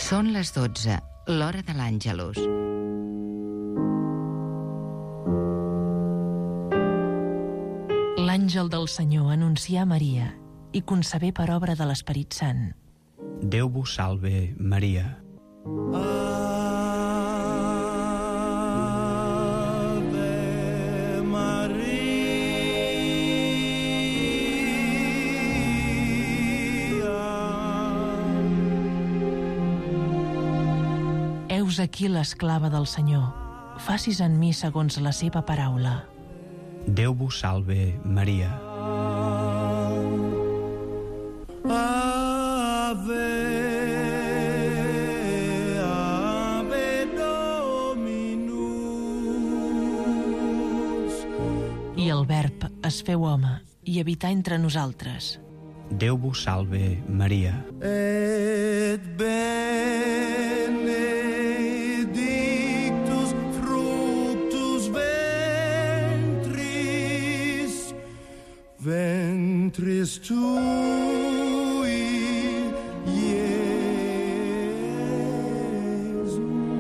Són les 12, l'hora de l'Àngelus. L'àngel del Senyor anuncià a Maria i concebé per obra de l'Esperit Sant. Déu vos salve, Maria. Heus aquí l'esclava del Senyor. Facis en mi segons la seva paraula. Déu vos salve, Maria. Ave, Ave Dominus. I el Verb es feu home i habità entre nosaltres. Déu vos salve, Maria. Et benedictus fructus ventris tui, Iesus.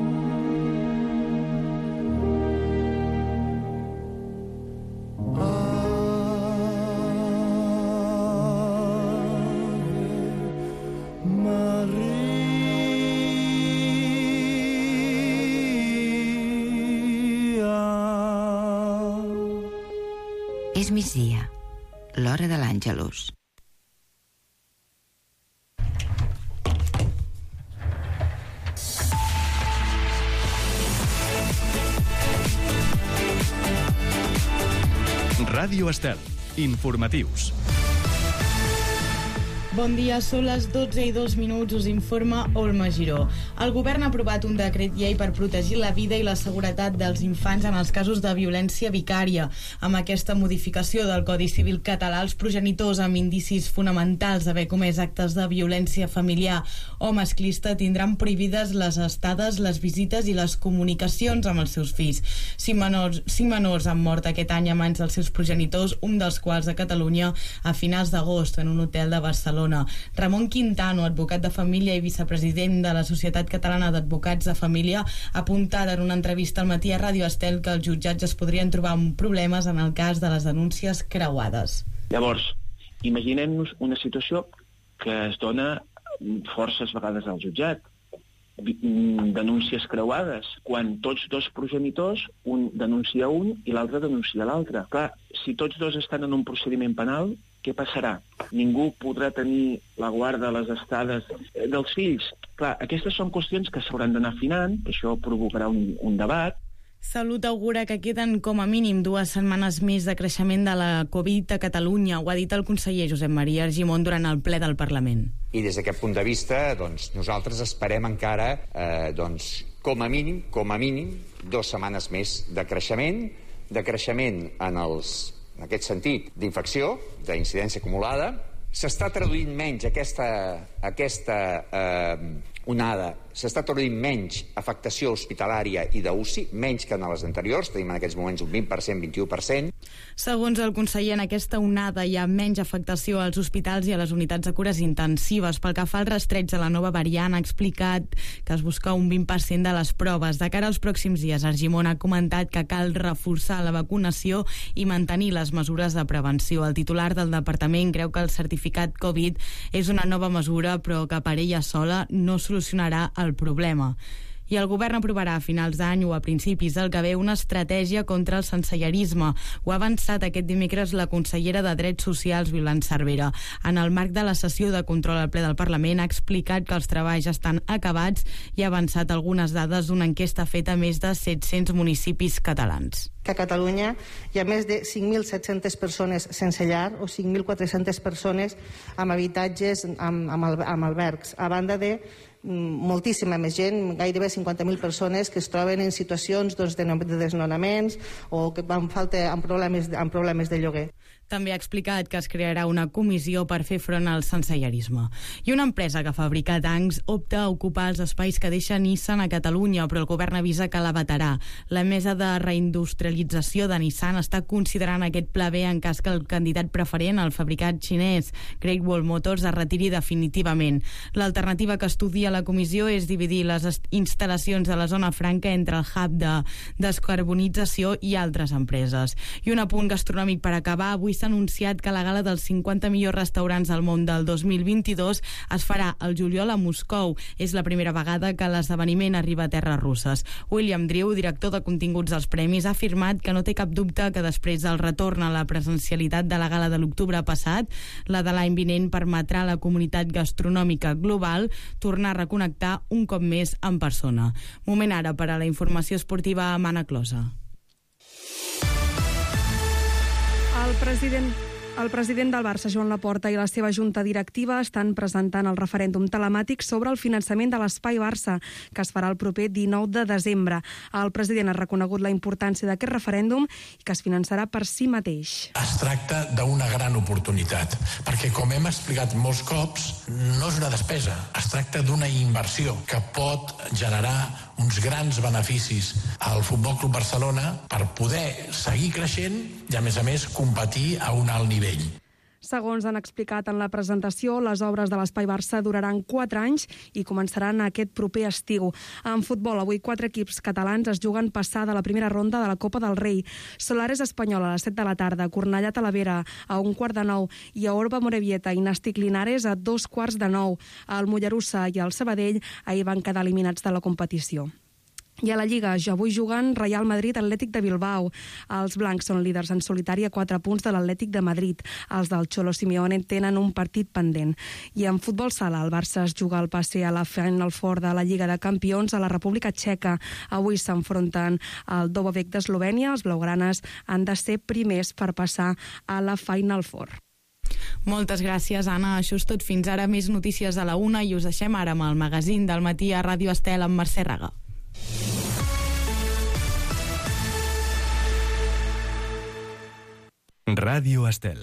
És migdia, l'hora de l'Àngelus. Ràdio Estel. Informatius. Bon dia, són les 12:02, us informa Olma Giró. El govern ha aprovat un decret llei per protegir la vida i la seguretat dels infants en els casos de violència vicària. Amb aquesta modificació del Codi Civil català, els progenitors amb indicis fonamentals d'haver comès actes de violència familiar o masclista tindran prohibides les estades, les visites i les comunicacions amb els seus fills. Cinc menors han mort aquest any a mans dels seus progenitors, un dels quals a Catalunya a finals d'agost en un hotel de Barcelona. Ramon Quintano, advocat de família i vicepresident de la Societat Catalana d'Advocats de Família, ha apuntat en una entrevista al matí a Ràdio Estel que els jutjats es podrien trobar amb problemes en el cas de les denúncies creuades. Llavors, imaginem-nos una situació que es dona forces vegades al jutjat. Denúncies creuades, quan tots dos progenitors, un denuncia un i l'altre denuncia l'altre. Clar, si tots dos estan en un procediment penal, què passarà? Ningú podrà tenir la guarda, les estades dels fills. Clar, aquestes són qüestions que s'hauran d'anar afinant, això provocarà un debat. Salut augura que queden com a mínim 2 setmanes més de creixement de la Covid a Catalunya. Ho ha dit el conseller Josep Maria Argimon durant el ple del Parlament. I des d'aquest punt de vista, nosaltres esperem encara, com a mínim, 2 setmanes més de creixement en aquest sentit d'infecció, d'incidència acumulada. S'està traduint menys aquesta onada, s'està traduint menys afectació hospitalària i d'UCI, menys que en les anteriors, tenim en aquests moments un 20%, 21%. Segons el conseller, en aquesta onada hi ha menys afectació als hospitals i a les unitats de cures intensives. Pel que fa al rastreig de la nova variant, ha explicat que es busca un 20% de les proves. De cara als pròxims dies, Argimon ha comentat que cal reforçar la vacunació i mantenir les mesures de prevenció. El titular del departament creu que el certificat Covid és una nova mesura, però que per ella sola no solucionarà el problema. I el govern aprovarà a finals d'any o a principis del que ve una estratègia contra el sensellarisme. Ho ha avançat aquest dimecres la consellera de Drets Socials, Violant Cervera. En el marc de la sessió de control al ple del Parlament ha explicat que els treballs estan acabats i ha avançat algunes dades d'una enquesta feta a més de 700 municipis catalans. Que a Catalunya hi ha més de 5.700 persones sense llar o 5.400 persones amb habitatges, amb albergs, a banda de moltíssima més gent, gairebé 50.000 persones que es troben en situacions de desnonaments o que van falta amb problemes de lloguer. També ha explicat que es crearà una comissió per fer front al sensellarisme. I una empresa que fabrica tancs opta a ocupar els espais que deixa Nissan a Catalunya, però el govern avisa que la vetarà. La mesa de reindustrialització de Nissan està considerant aquest pla B en cas que el candidat preferent, el fabricant xinès Great Wall Motors, es retiri definitivament. L'alternativa que estudia la comissió és dividir les instal·lacions de la zona franca entre el hub de descarbonització i altres empreses. I un apunt gastronòmic per acabar. Avui s'ha anunciat que la gala dels 50 millors restaurants del món del 2022 es farà al juliol a Moscou. És la primera vegada que l'esdeveniment arriba a terres russes. William Drew, director de continguts dels premis, ha afirmat que no té cap dubte que després del retorn a la presencialitat de la gala de l'octubre passat, la de l'any vinent permetrà a la comunitat gastronòmica global tornar a reconnectar un cop més en persona. Moment ara per a la informació esportiva amb Anna Closa. El president del Barça, Joan Laporta, i la seva junta directiva estan presentant el referèndum telemàtic sobre el finançament de l'Espai Barça, que es farà el proper 19 de desembre. El president ha reconegut la importància d'aquest referèndum i que es finançarà per si mateix. Es tracta d'una gran oportunitat, perquè, com hem explicat molts cops, no és una despesa. Es tracta d'una inversió que pot generar uns grans beneficis al Futbol Club Barcelona per poder seguir creixent i, a més, competir a un alt nivell. Segons han explicat en la presentació, les obres de l'Espai Barça duraran 4 anys i començaran aquest proper estiu. En futbol, avui 4 equips catalans es juguen passar de la primera ronda de la Copa del Rei. Solares Espanyol a les 7 de la tarda, Cornellà Talavera a 8:45 i a Orba Morevieta i Nàstic Linares a 8:15. El Mollerussa i el Sabadell ahir van quedar eliminats de la competició. I a la Lliga, ja avui jugant Real Madrid Atlètic de Bilbao. Els blancs són líders en solitari a 4 punts de l'Atlètic de Madrid. Els del Cholo Simeone tenen un partit pendent. I en futbol sala, el Barça es juga el passe a la Final Four de la Lliga de Campions a la República Txeca. Avui s'enfronten al Dubovec d'Eslovènia. Els blaugranes han de ser primers per passar a la Final Four. Moltes gràcies, Anna. Això és tot fins ara. Més notícies a la 1 i us deixem ara amb el magazín del matí a Ràdio Estel amb Mercè Raga. Ràdio Estel.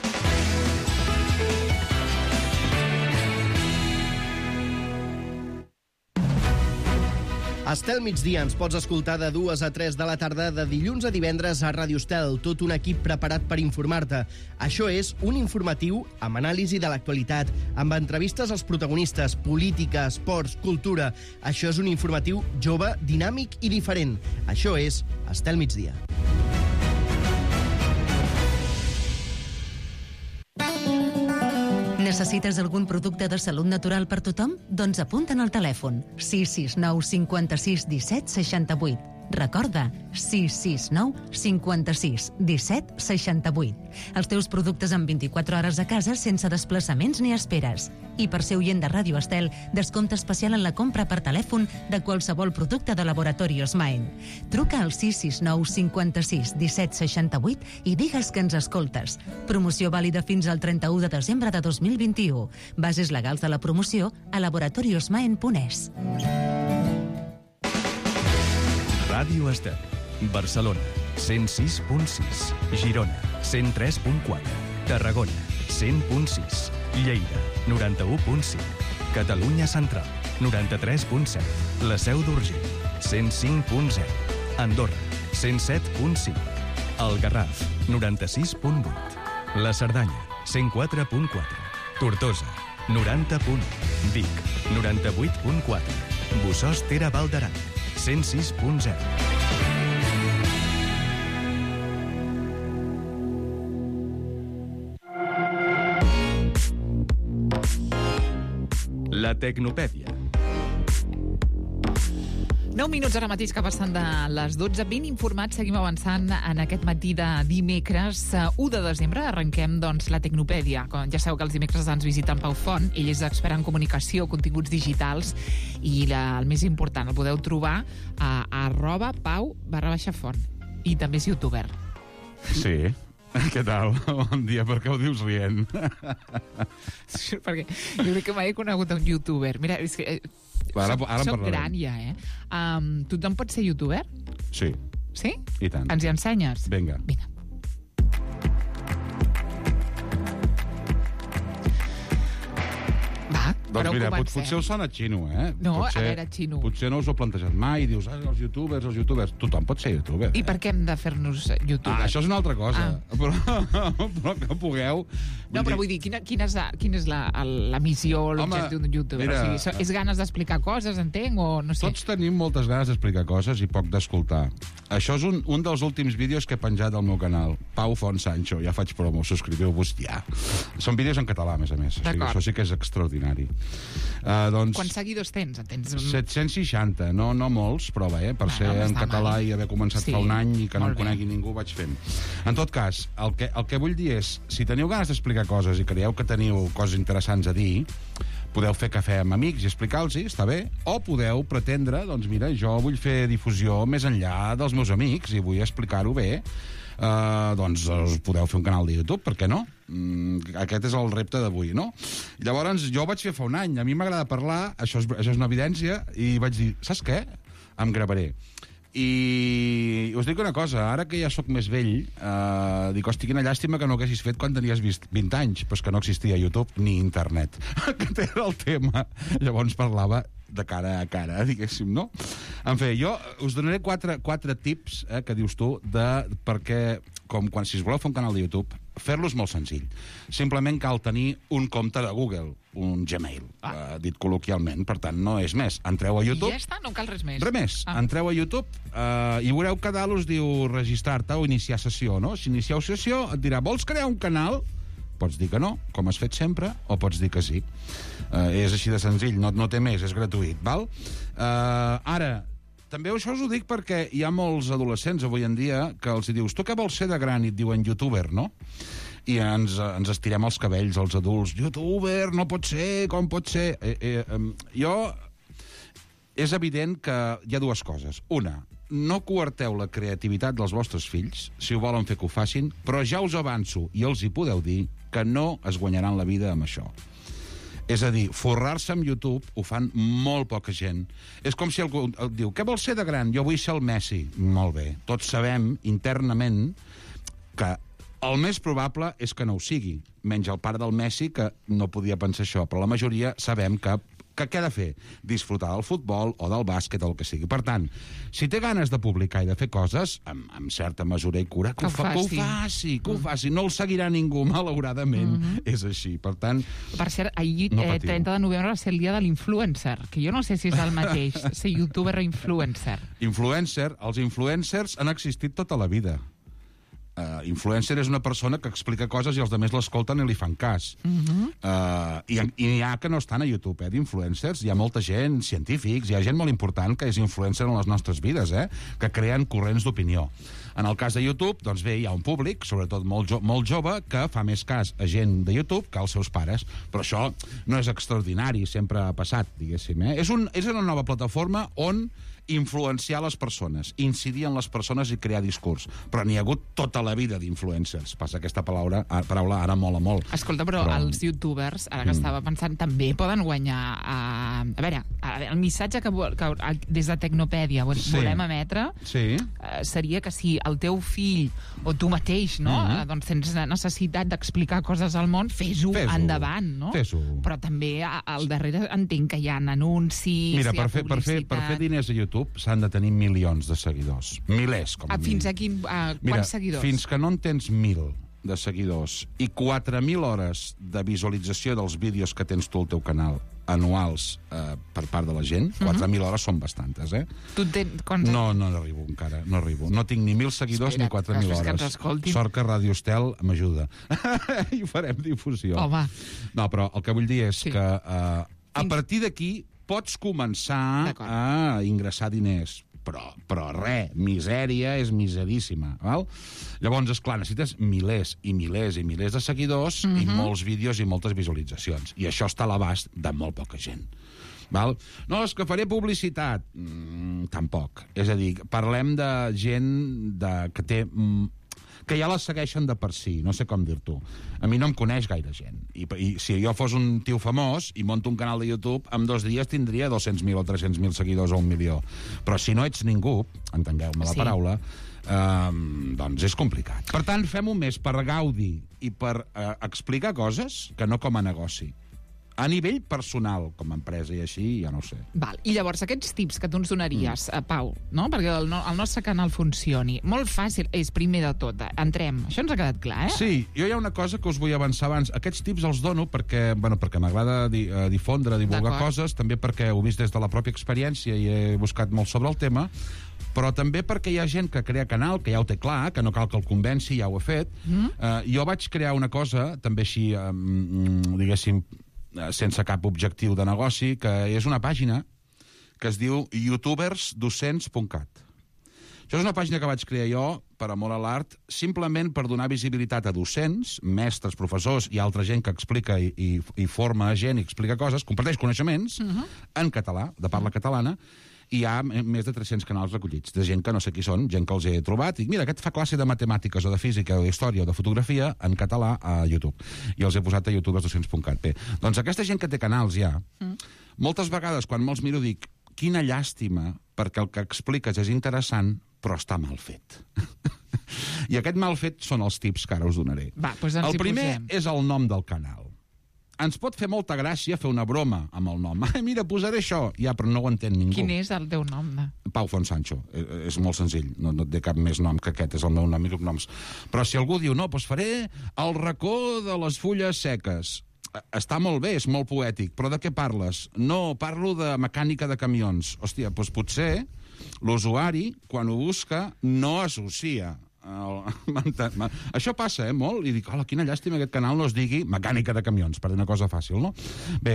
Estel migdia ens pots escoltar de 2 a 3 de la tarda de dilluns a divendres a Ràdio Estel, tot un equip preparat per informar-te. Això és un informatiu amb anàlisi de l'actualitat, amb entrevistes als protagonistes, política, esports, cultura. Això és un informatiu jove, dinàmic i diferent. Això és Estel migdia. Necessites algun producte de salut natural per tothom? Doncs apunta'n al telèfon 669 56 17 68. Recorda, 669 56 17 68. Els teus productes en 24 hores a casa sense desplaçaments ni esperes. I per ser oient de Ràdio Estel, descompte especial en la compra per telèfon de qualsevol producte de Laboratorios Maen. Truca al 669 56 17 68 i digues que ens escoltes. Promoció vàlida fins al 31 de desembre de 2021. Bases legals de la promoció a laboratoriosmaen.es. Ràdio Estel. Barcelona, 106.6. Girona, 103.4. Tarragona, 100.6. Lleida, 91.5. Catalunya Central, 93.7. La Seu d'Urgell, 105.0. Andorra, 107.5. El Garraf, 96.8. La Cerdanya, 104.4. Tortosa, 90.1. Vic, 98.4. Bossòst Tere Val d'Aran, 106.0. La Tecnopèdia. 9 minuts ara mateix que passen de les 12. Ben informats, seguim avançant en aquest matí de dimecres 1 de desembre. Arrenquem, doncs, la Tecnopèdia. Ja sabeu que els dimecres ens visita en Pau Font. Ell és expert en comunicació, continguts digitals i el més important, el podeu trobar a @pau_font. I també és youtuber. Sí. Què tal? Bon dia, per què ho dius rient? Perquè jo crec que mai he conegut un youtuber. Mira, és que soc gran ja, eh? Tothom pot ser youtuber? Sí. Sí? I tant. Ens hi ensenyes? Vinga. Doncs Però mira, comencem. potser us sona xino, eh? No, potser, a veure, xino. Potser no us ho heu plantejat mai, dius, els youtubers... Tothom pot ser youtuber. I per què hem de fer-nos youtubers? Això és una altra cosa. Però que pugueu... No, però vull dir, quina és la missió, l'objectiu d'un youtuber? mira, O sigui, és ganes d'explicar coses, entenc, o no sé? Tots tenim moltes ganes d'explicar coses i poc d'escoltar. Això és un dels últims vídeos que he penjat al meu canal. Pau Font Sancho, ja faig promo, subscriviu-vos ja. Són vídeos en català, a més a més. O sigui, això sí que és extraordinari. Doncs, Quants seguidors tens? 760, no molts, però bé, per ser en català i haver començat fa un any i que no em conegui ningú, vaig fent. En tot cas, el que vull dir és, si teniu ganes d'explicar coses i creieu que teniu coses interessants a dir, podeu fer cafè amb amics i explicar-los-hi, està bé, o podeu pretendre, doncs mira, jo vull fer difusió més enllà dels meus amics i vull explicar-ho bé, doncs podeu fer un canal de YouTube, per què no? Aquest és el repte d'avui, no? Llavors, jo ho vaig fer fa un any, a mi m'agrada parlar, això és una evidència, i vaig dir, saps què? Em gravaré. I us dic una cosa, ara que ja sóc més vell, dic, hosti, quina llàstima que no ho haguessis fet quan tenies 20 anys, però és que no existia YouTube ni internet. Aquest era el tema. Llavors parlava de cara a cara, diguéssim, no? En fi, jo us donaré quatre tips, que dius tu, perquè, com quan si es voleu fer un canal de YouTube, fer-los molt senzill. Simplement cal tenir un compte de Google, un Gmail, dit col·loquialment. Per tant, no és més. Entreu a YouTube... I ja està, no cal res més. Res més. Entreu a YouTube i veureu que dalt us diu registrar-te o iniciar sessió, no? Si inicieu sessió, et dirà, vols crear un canal? Pots dir que no, com has fet sempre, o pots dir que sí. És així de senzill, no té més, és gratuït, val? Ara, també això us ho dic perquè hi ha molts adolescents avui en dia que els dius, tu què vols ser de gran? I et diuen youtuber, no? I ens estirem els cabells, els adults. Youtuber, no pot ser, com pot ser? És evident que hi ha dues coses. Una, no coarteu la creativitat dels vostres fills, si ho volen fer que ho facin, però ja us avanço, i els hi podeu dir, que no es guanyaran la vida amb això. És a dir, forrar-se amb YouTube ho fan molt poca gent. És com si algú et diu, què vols ser de gran? Jo vull ser el Messi. Molt bé. Tots sabem, internament, que el més probable és que no ho sigui. Menys el pare del Messi, que no podia pensar això, però la majoria sabem que què ha de fer? Disfrutar del futbol o del bàsquet o el que sigui. Per tant, si té ganes de publicar i de fer coses, amb certa mesura i cura, que ho faci. No el seguirà ningú, malauradament. És així. Per tant, per cert, ahir, 30 de novembre, va ser el dia de l'influencer, que jo no sé si és el mateix, ser youtuber o influencer. Els influencers han existit tota la vida. Influencer és una persona que explica coses i els altres l'escolten i li fan cas. I n'hi ha que no estan a YouTube, d'influencers. Hi ha molta gent, científics, hi ha gent molt important que és influencer en les nostres vides, que creen corrents d'opinió. En el cas de YouTube, doncs bé, hi ha un públic, sobretot molt jove, que fa més cas a gent de YouTube que als seus pares. Però això no és extraordinari, sempre ha passat, diguéssim. És una nova plataforma on influenciar les persones, incidir en les persones i crear discurs. Però n'hi ha hagut tota la vida d'influencers. Passa aquesta paraula ara mola molt. Escolta, però els youtubers, ara que estava pensant, també poden guanyar... A veure, el missatge que des de Tecnopèdia volem emetre seria que si el teu fill o tu mateix doncs tens necessitat d'explicar coses al món, fes-ho endavant, no? Fes-ho. Però també al darrere entenc que hi ha anuncis, hi ha publicitat... Per fer diners a YouTube s'han de tenir milions de seguidors. Milers, com a mínim. Fins a quants seguidors? Fins que no en tens 1.000 de seguidors i 4.000 hores de visualització dels vídeos que tens tu al teu canal anuals per part de la gent, 4.000 hores són bastantes, Tu tens... No arribo encara, no arribo. No tinc ni 1.000 seguidors ni 4.000 hores. Sort que Radio Estel m'ajuda. I farem difusió. Home. No, però el que vull dir és que a partir d'aquí pots començar a ingressar diners, però res, misèria és miseríssima, val? Llavors, esclar, necessites milers i milers i milers de seguidors i molts vídeos i moltes visualitzacions, i això està a l'abast de molt poca gent. Val? No, és que faré publicitat. Tampoc. És a dir, parlem de gent que té... que ja les segueixen de per si, no sé com dir-t'ho. A mi no em coneix gaire gent. I si jo fos un tio famós i monto un canal de YouTube, en 2 dies tindria 200.000 o 300.000 seguidors o 1 milió. Però si no ets ningú, entengueu-me la paraula, doncs és complicat. Per tant, fem-ho més per gaudi i per explicar coses que no com a negoci. A nivell personal, com a empresa i així, ja no ho sé. Val. I llavors, aquests tips que tu ens donaries, Pau, no? Perquè el nostre canal funcioni, molt fàcil, és primer de tot, entrem. Això ens ha quedat clar, eh? Sí, jo hi ha una cosa que us vull avançar abans. Aquests tips els dono perquè m'agrada difondre, divulgar coses, també perquè ho he vist des de la pròpia experiència i he buscat molt sobre el tema, però també perquè hi ha gent que crea canal, que ja ho té clar, que no cal que el convenci, ja ho he fet. Jo vaig crear una cosa, també així, diguéssim, sense cap objectiu de negoci, que és una pàgina que es diu youtubersdocents.cat. Això és una pàgina que vaig crear jo, per amor a l'art, simplement per donar visibilitat a docents, mestres, professors i altra gent que explica i forma gent i explica coses, comparteix coneixements en català, de parla catalana, i hi ha més de 300 canals recollits, de gent que no sé qui són, gent que els he trobat, i mira, aquest fa classe de matemàtiques o de física o d'història o de fotografia en català a YouTube. I els he posat a youtubersdocents.cat. Bé, doncs aquesta gent que té canals ja, moltes vegades quan me'ls miro dic, quina llàstima, perquè el que expliques és interessant, però està mal fet. I aquest mal fet són els tips que ara us donaré. El primer és el nom del canal. Ens pot fer molta gràcia fer una broma amb el nom. Mira, posaré això. Ja, però no ho entén ningú. Quin és el teu nom? Pau Fonsancho. És molt senzill. No et té cap més nom que aquest. És el meu nom i cognoms. Però si algú diu, no, doncs faré el racó de les fulles seques. Està molt bé, és molt poètic. Però de què parles? No, parlo de mecànica de camions. Hòstia, doncs potser l'usuari, quan ho busca, no associa. Això passa, molt, i dic, hola, quina llàstima aquest canal no es digui mecànica de camions, per dir una cosa fàcil, no? Bé,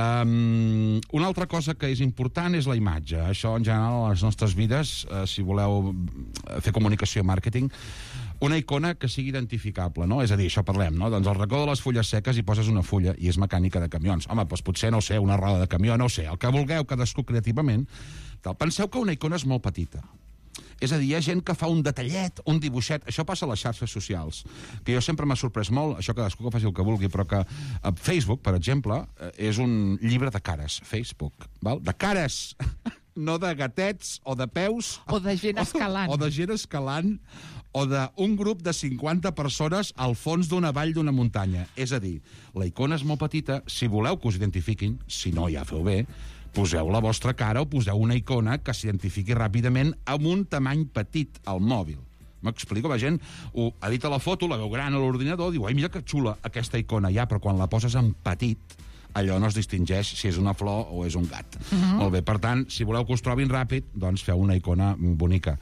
una altra cosa que és important és la imatge. Això, en general, a les nostres vides, si voleu fer comunicació, màrqueting, una icona que sigui identificable, no? És a dir, això parlem, no? Doncs al racó de les fulles seques hi poses una fulla i és mecànica de camions. Home, doncs potser, no sé, una roda de camió, no ho sé, el que vulgueu, cadascú creativament. Penseu que una icona és molt petita. És a dir, hi ha gent que fa un detallet, un dibuixet. Això passa a les xarxes socials, que jo sempre m'ha sorprès molt, això cadascú que faci el que vulgui, però que Facebook, per exemple, és un llibre de cares, Facebook, val? De cares, no de gatets o de peus. O de gent escalant. O de gent escalant, o d'un grup de 50 persones al fons d'una vall d'una muntanya. És a dir, la icona és molt petita, si voleu que us identifiquin, si no ja feu bé, poseu la vostra cara o poseu una icona que s'identifiqui ràpidament amb un tamany petit al mòbil. M'explico? La gent ho edita la foto, la veu gran a l'ordinador, diu, ai, mira que xula aquesta icona, ja, però quan la poses en petit, allò no es distingeix si és una flor o és un gat. Molt bé, per tant, si voleu que us trobin ràpid, doncs feu una icona bonica.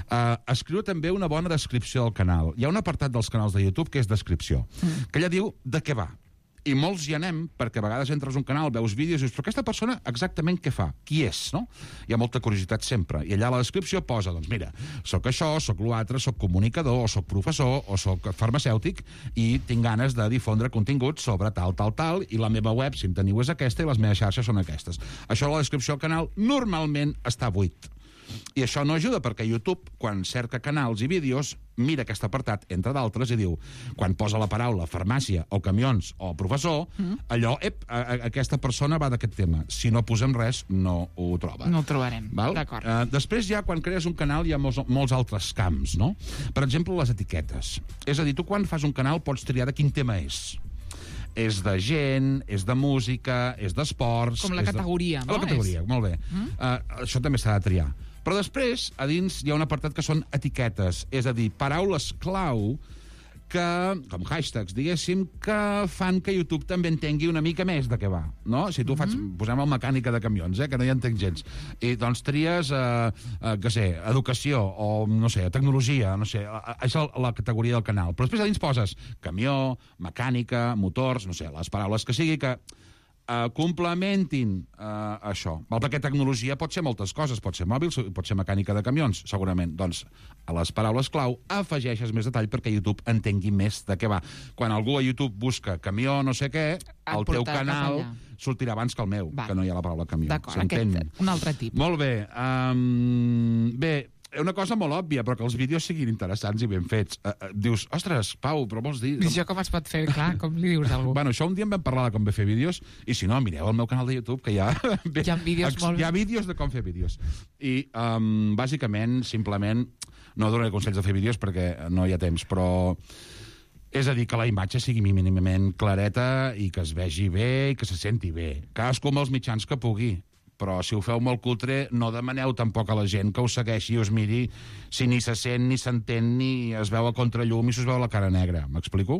Escriu també una bona descripció del canal. Hi ha un apartat dels canals de YouTube que és descripció, que ella diu de què va. I molts hi anem, perquè a vegades entres a un canal, veus vídeos i dius, però aquesta persona exactament què fa? Qui és, no? Hi ha molta curiositat sempre. I allà a la descripció posa, doncs mira, soc això, soc l'altre, soc comunicador, o soc professor, o soc farmacèutic, i tinc ganes de difondre continguts sobre tal, i la meva web, si en teniu, és aquesta, i les meves xarxes són aquestes. Això a la descripció del canal normalment està buit. I això no ajuda perquè YouTube, quan cerca canals i vídeos, mira aquest apartat, entre d'altres, i diu, quan posa la paraula farmàcia o camions o professor, allò, aquesta persona va d'aquest tema. Si no posem res, no ho troba. No ho trobarem, d'acord. Després ja, quan crees un canal, hi ha molts altres camps, no? Per exemple, les etiquetes. És a dir, tu quan fas un canal pots triar de quin tema és. És de gent, és de música, és d'esports... Com la categoria, no? La categoria, molt bé. Això també s'ha de triar. Però després, a dins, hi ha un apartat que són etiquetes, és a dir, paraules clau que, com hashtags, diguéssim, que fan que YouTube també entengui una mica més de què va, no? Si tu posem el mecànica de camions, que no hi entenc gens, i doncs tries, què sé, educació, o, no sé, tecnologia, no sé, és la categoria del canal. Però després a dins poses camió, mecànica, motors, no sé, les paraules que sigui que complementin això. Perquè tecnologia pot ser moltes coses, pot ser mòbils, pot ser mecànica de camions, segurament. Doncs a les paraules clau afegeixes més detall perquè YouTube entengui més de què va. Quan algú a YouTube busca camió no sé què, el teu canal sortirà abans que el meu, que no hi ha la paraula camió. D'acord, aquest, un altre tip. Molt bé. Bé, una cosa molt òbvia, però que els vídeos siguin interessants i ben fets. Dius, ostres, Pau, però vols dir... I això com es pot fer, clar, com li dius a algú? Bueno, això un dia en vam parlar de com fer vídeos, i si no, mireu el meu canal de YouTube, que hi ha... Hi ha vídeos molt... Hi ha vídeos de com fer vídeos. I, bàsicament, simplement, no donaré consells de fer vídeos perquè no hi ha temps, però És a dir, que la imatge sigui mínimament clareta i que es vegi bé i que se senti bé. Cadascú amb els mitjans que pugui. Però si ho feu molt cutre, no demaneu tampoc a la gent que us segueixi i us miri si ni se sent, ni s'entén, ni es veu a contrallum i s'us veu la cara negra. M'explico?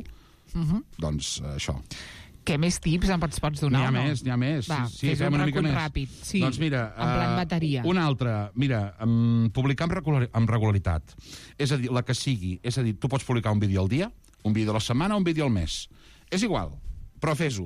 Doncs això. Què més tips em pots donar? N'hi ha més. Va, sí, fes un recull ràpid. Sí, doncs mira, en plan bateria. Una altra, mira, publicar amb regularitat. És a dir, la que sigui. És a dir, tu pots publicar un vídeo al dia, un vídeo a la setmana o un vídeo al mes. És igual, però fes-ho.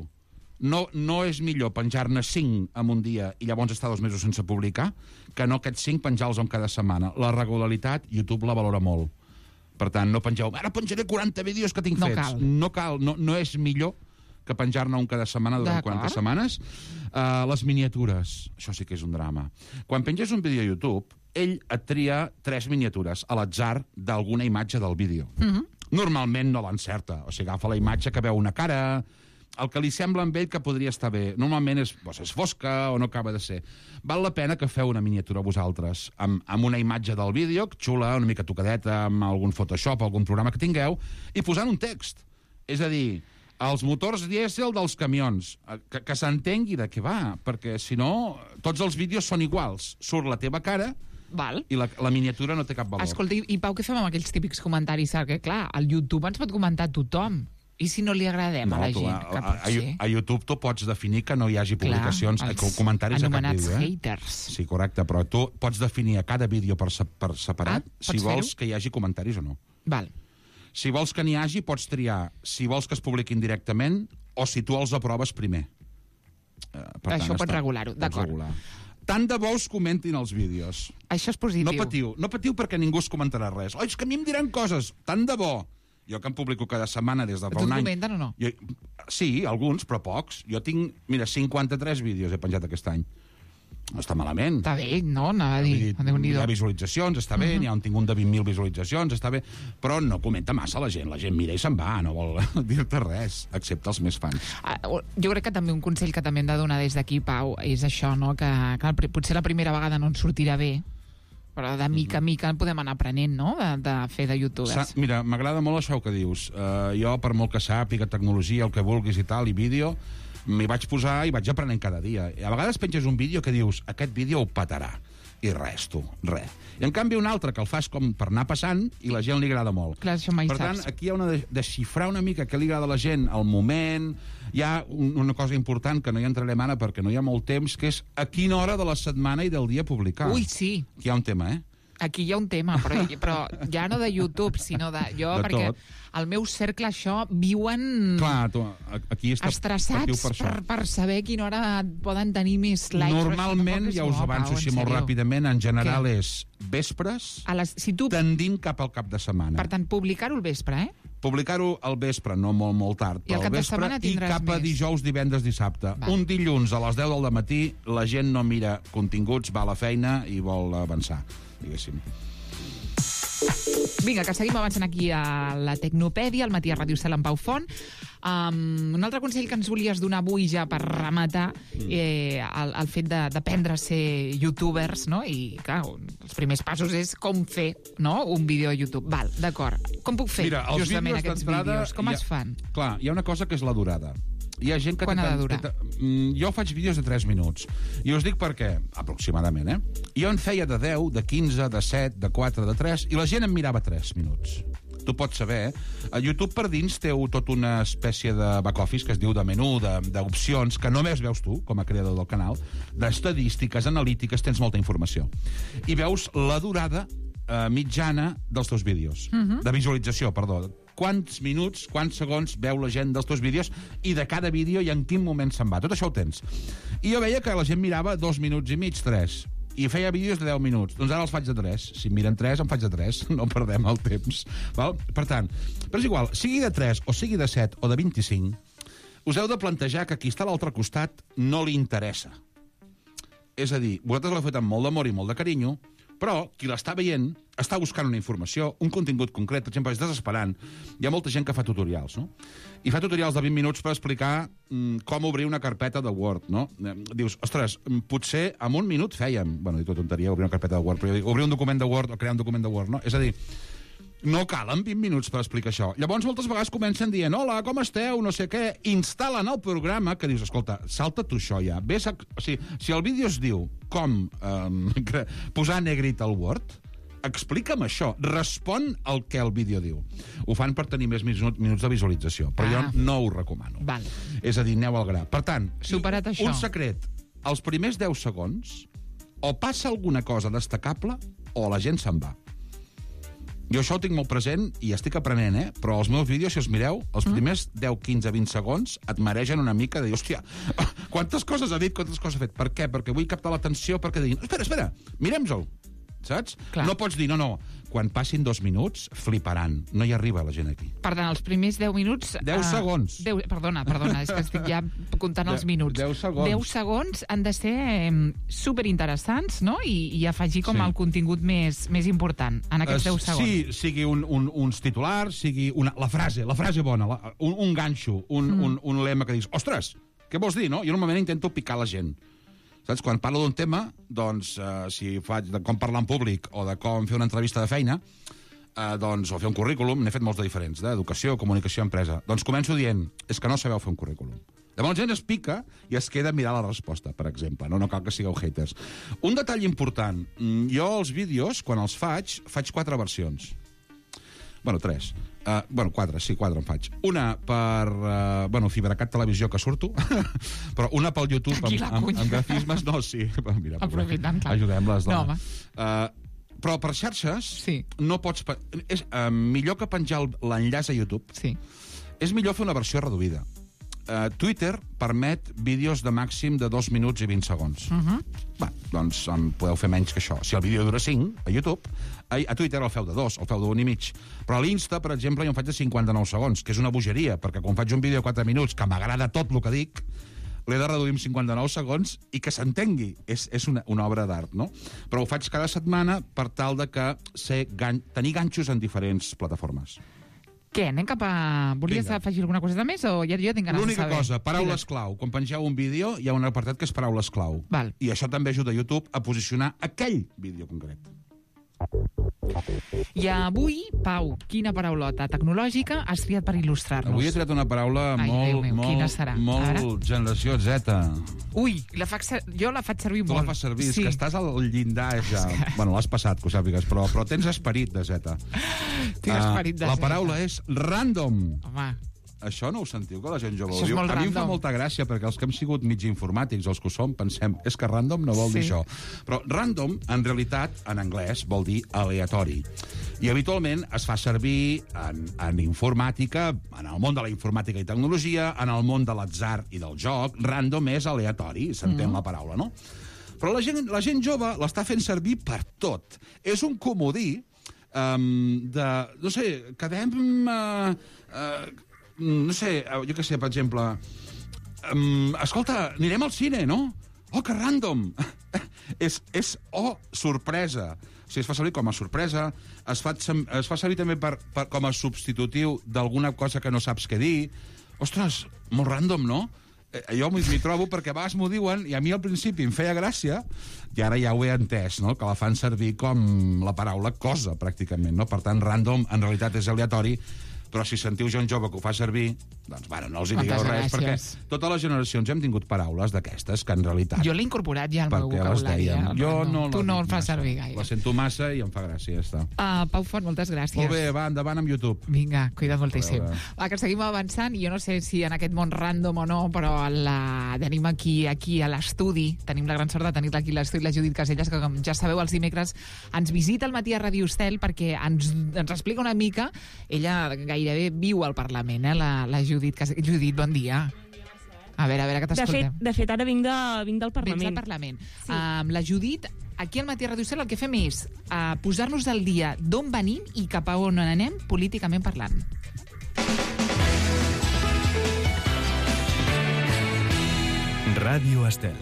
No és millor penjar-ne 5 en un dia i llavors estar 2 mesos sense publicar que no aquests 5 penjar-los en cada setmana. La regularitat, YouTube la valora molt. Per tant, no pengeu, ara penjaré 40 vídeos que tinc fets. No cal, no és millor que penjar-ne un cada setmana durant 40 setmanes. Les miniatures, això sí que és un drama. Quan penges un vídeo a YouTube, ell et tria 3 miniatures a l'atzar d'alguna imatge del vídeo. Normalment no l'encerta, o sigui, agafa la imatge que veu una cara, el que li sembla amb ell que podria estar bé. Normalment és fosca o no acaba de ser. Val la pena que feu una miniatura vosaltres, amb una imatge del vídeo, xula, una mica tocadeta, amb algun Photoshop, algun programa que tingueu, i posant un text. És a dir, els motors dièsel dels camions, que s'entengui de què va, perquè si no, tots els vídeos són iguals. Surt la teva cara i la miniatura no té cap valor. Escolta, i Pau, què fem amb aquells típics comentaris? Perquè, clar, al YouTube ens pot comentar tothom. I si no li agradem a la gent? A YouTube tu pots definir que no hi hagi publicacions, comentaris a cap vídeo. Anomenats haters. Sí, correcte, però tu pots definir a cada vídeo per separat si vols que hi hagi comentaris o no. Val. Si vols que n'hi hagi, pots triar si vols que es publiquin directament o si tu els aproves primer. Això pots regular-ho, d'acord. Tant de bo us comentin els vídeos. Això és positiu. No patiu perquè ningú us comentarà res. Oi, és que a mi em diran coses. Tant de bo. Jo que em publico cada setmana des de fa un any... Tu et comenten o no? Sí, alguns, però pocs. Jo tinc, 53 vídeos he penjat aquest any. No està malament. Està bé, no? Anava a dir, hi ha visualitzacions, està bé, n'hi ha un tingut de 20.000 visualitzacions, està bé, però no comenta massa la gent mira i se'n va, no vol dir-te res, excepte els més fans. Jo crec que també un consell que també hem de donar des d'aquí, Pau, és això, no? Que potser la primera vegada no ens sortirà bé, però de mica en mica podem anar aprenent, no?, de fer de youtubers. Mira, m'agrada molt això que dius. Jo, per molt que sàpiga tecnologia, el que vulguis i tal, i vídeo, m'hi vaig posar i vaig aprenent cada dia. I a vegades penges un vídeo que dius, aquest vídeo ho petarà. I res, tu, res. I en canvi un altre que el fas com per anar passant i la gent li agrada molt. Clar, això mai per tant, aquí hi ha una de xifrar una mica què li agrada a la gent, al moment. Hi ha una cosa important que no hi entrarem ara perquè no hi ha molt temps, que és a quina hora de la setmana i del dia publicar. Ui, sí. Aquí hi ha un tema, Aquí hi ha un tema, però ja no de YouTube, sinó de jo, de perquè tot. Al meu cercle això viuen aquí estressats per saber a quina hora poden tenir més likes. Normalment, ja us avanço així molt ràpidament, en general és vespres, tendint cap al cap de setmana. Per tant, publicar-ho al vespre, Publicar-ho al vespre, no molt tard, però al vespre i cap a dijous, divendres, dissabte. Un dilluns a les 10 del matí, la gent no mira continguts, va a la feina i vol avançar, diguéssim. Vinga, que seguim avançant aquí a la Tecnopèdia, al matí a Ràdio Estel amb Pau Font. Un altre consell que ens volies donar avui ja per rematar el fet d'aprendre a ser youtubers, no? I, clar, els primers passos és com fer, no?, un vídeo a YouTube. Val, d'acord. Com puc fer justament aquests vídeos? Com es fan? Clar, hi ha una cosa que és la durada. Hi ha gent que quan ha de durar? Jo faig vídeos de 3 minuts. I us dic per què, aproximadament, Jo en feia de 10, de 15, de 7, de 4, de 3, i la gent em mirava 3 minuts. Tu pots saber, a YouTube per dins té tota una espècie de back-office que es diu de menú, d'opcions, que només veus tu, com a creador del canal, d'estadístiques, analítiques, tens molta informació. I veus la durada mitjana dels teus vídeos. De visualització, perdó. Quants minuts, quants segons veu la gent dels teus vídeos i de cada vídeo i en quin moment se'n va. Tot això ho tens. I jo veia que la gent mirava 2 minuts i mig, 3. I feia vídeos de 10 minuts. Doncs ara els faig de 3. Si miren 3, en faig de 3. No perdem el temps. Val? Per tant, però és igual, sigui de 3 o sigui de 7 o de 25, us heu de plantejar que qui està a l'altre costat no li interessa. És a dir, vosaltres l'heu fet amb molt d'amor i molt de carinyo, però qui l'està veient està buscant una informació, un contingut concret, per exemple, és desesperant. Hi ha molta gent que fa tutorials, no? I fa tutorials de 20 minuts per explicar com obrir una carpeta de Word, no? Dius, ostres, potser en 1 minut fèiem, bueno, dic tonteria, obrir una carpeta de Word, però jo dic, obrir un document de Word o crear un document de Word, no? És a dir, No calen 20 minuts per explicar això. Llavors, moltes vegades comencen dient hola, com esteu, no sé què. Instal·len el programa que dius, escolta, salta tu això ja. Ves a... O sigui, si el vídeo es diu com posar negrita al Word, explica'm això. Respon el que el vídeo diu. Ho fan per tenir més minuts de visualització, però jo no ho recomano. Val. És a dir, aneu al gra. Per tant, superat això. Un secret. Els primers 10 segons o passa alguna cosa destacable o la gent se'n va. Jo això ho tinc molt present i estic aprenent, però els meus vídeos, si els mireu, els primers 10, 15, 20 segons et mereixen una mica de dir, hòstia, quantes coses ha dit, quantes coses ha fet. Per què? Perquè vull captar l'atenció, perquè diguin, espera, mirem-se'l. Saps? Clar. No pots dir, no, quan passin 2 minuts, fliparan. No hi arriba la gent aquí. Per tant, els primers 10 minuts... 10 segons. Perdona, és que estic ja comptant els minuts. 10 segons. 10 segons han de ser superinteressants, no? I afegir com el contingut més important en aquests 10 segons. Sí, sigui uns titulars, sigui la frase bona, un ganxo, un lema que dius, ostres, què vols dir, no? Jo normalment intento picar la gent. Saps? Quan parlo d'un tema, doncs, si faig de com parlar en públic o de com fer una entrevista de feina, doncs, o fer un currículum, n'he fet molts de diferents, d'educació, comunicació, empresa. Doncs començo dient, és que no sabeu fer un currículum. Llavors la gent es pica i es queda a mirar la resposta, per exemple. No cal que sigueu haters. Un detall important. Jo els vídeos, quan els faig 4 versions. Bueno, 3. 4 en faig. Una per, Fibracat Televisió, que surto, però una pel YouTube amb grafismes. No, sí. Mira, aprofitant, clar. Ajudem-les. No, home. Però per xarxes no pots... És millor que penjar l'enllaç a YouTube. Sí. És millor fer una versió reduïda. Twitter permet vídeos de màxim de 2 minuts i 20 segons. Doncs podeu fer menys que això. Si el vídeo dura 5, a YouTube, a Twitter el feu de 2, el feu d'1 i mig. Però a l'Insta, per exemple, jo en faig de 59 segons, que és una bogeria, perquè quan faig un vídeo de 4 minuts, que m'agrada tot el que dic, l'he de reduir en 59 segons i que s'entengui. És una obra d'art, no? Però ho faig cada setmana per tal de que tenir ganxos en diferents plataformes. Què, anem cap a... Volies afegir alguna coseta més o ja tinc ganes de saber? L'única cosa, paraules clau. Quan pengeu un vídeo hi ha un apartat que és paraules clau. Val. I això també ajuda a YouTube a posicionar aquell vídeo concret. I avui, Pau, quina paraulota tecnològica has triat per il·lustrar-nos? Avui he triat una paraula molt generació Z. Ui, jo la faig servir molt. Tu la fas servir, és que estàs al llindar ja. Bueno, l'has passat, que ho sàpigues, però tens esperit de Z. Tinc esperit de Z. La paraula és random. Home. Això no ho sentiu, que la gent jove ho diu? A mi em fa molta gràcia, perquè els que hem sigut mig informàtics, els que ho som, pensem, és que random no vol dir això. Però random, en realitat, en anglès, vol dir aleatori. I habitualment es fa servir en informàtica, en el món de la informàtica i tecnologia, en el món de l'atzar i del joc. Random és aleatori, s'entén la paraula, no? Però la gent jove l'està fent servir per tot. És un comodí de... No sé, quedem... no sé, jo què sé, per exemple... escolta, anirem al cine, no? Oh, que random! és sorpresa. O sigui, es fa servir com a sorpresa, es fa servir també com a substitutiu d'alguna cosa que no saps què dir. Ostres, molt random, no? Jo m'hi trobo perquè a vegades m'ho diuen i a mi al principi em feia gràcia i ara ja ho he entès, no? Que la fan servir com la paraula cosa, pràcticament, no? Per tant, random en realitat és aleatori, però si sentiu gent jove que ho fa servir, doncs, bueno, no els hi digueu res, perquè totes les generacions hem tingut paraules d'aquestes que en realitat... Jo l'he incorporat ja al meu vocabulari. Tu no el fas servir gaire. La sento massa i em fa gràcia, ja està. Pau Font, moltes gràcies. Molt bé, va, endavant amb YouTube. Vinga, cuida't moltíssim. Va, que seguim avançant, i jo no sé si en aquest món random o no, però tenim aquí a l'estudi, tenim la gran sort de tenir-la aquí a l'estudi, la Judit Casellas, que com ja sabeu, els dimecres ens visita al matí a Ràdio Estel perquè ens explica una mica, ella gairebé viu al Parlament, la Judit Casellas. Judit, bon dia. A veure que t'escoltem. De fet, ara vinc del Parlament. Vens del Parlament. Sí. La Judit, aquí al matí a Ràdio Estel el que fem és posar-nos al dia d'on venim i cap a on anem políticament parlant. Ràdio Estel.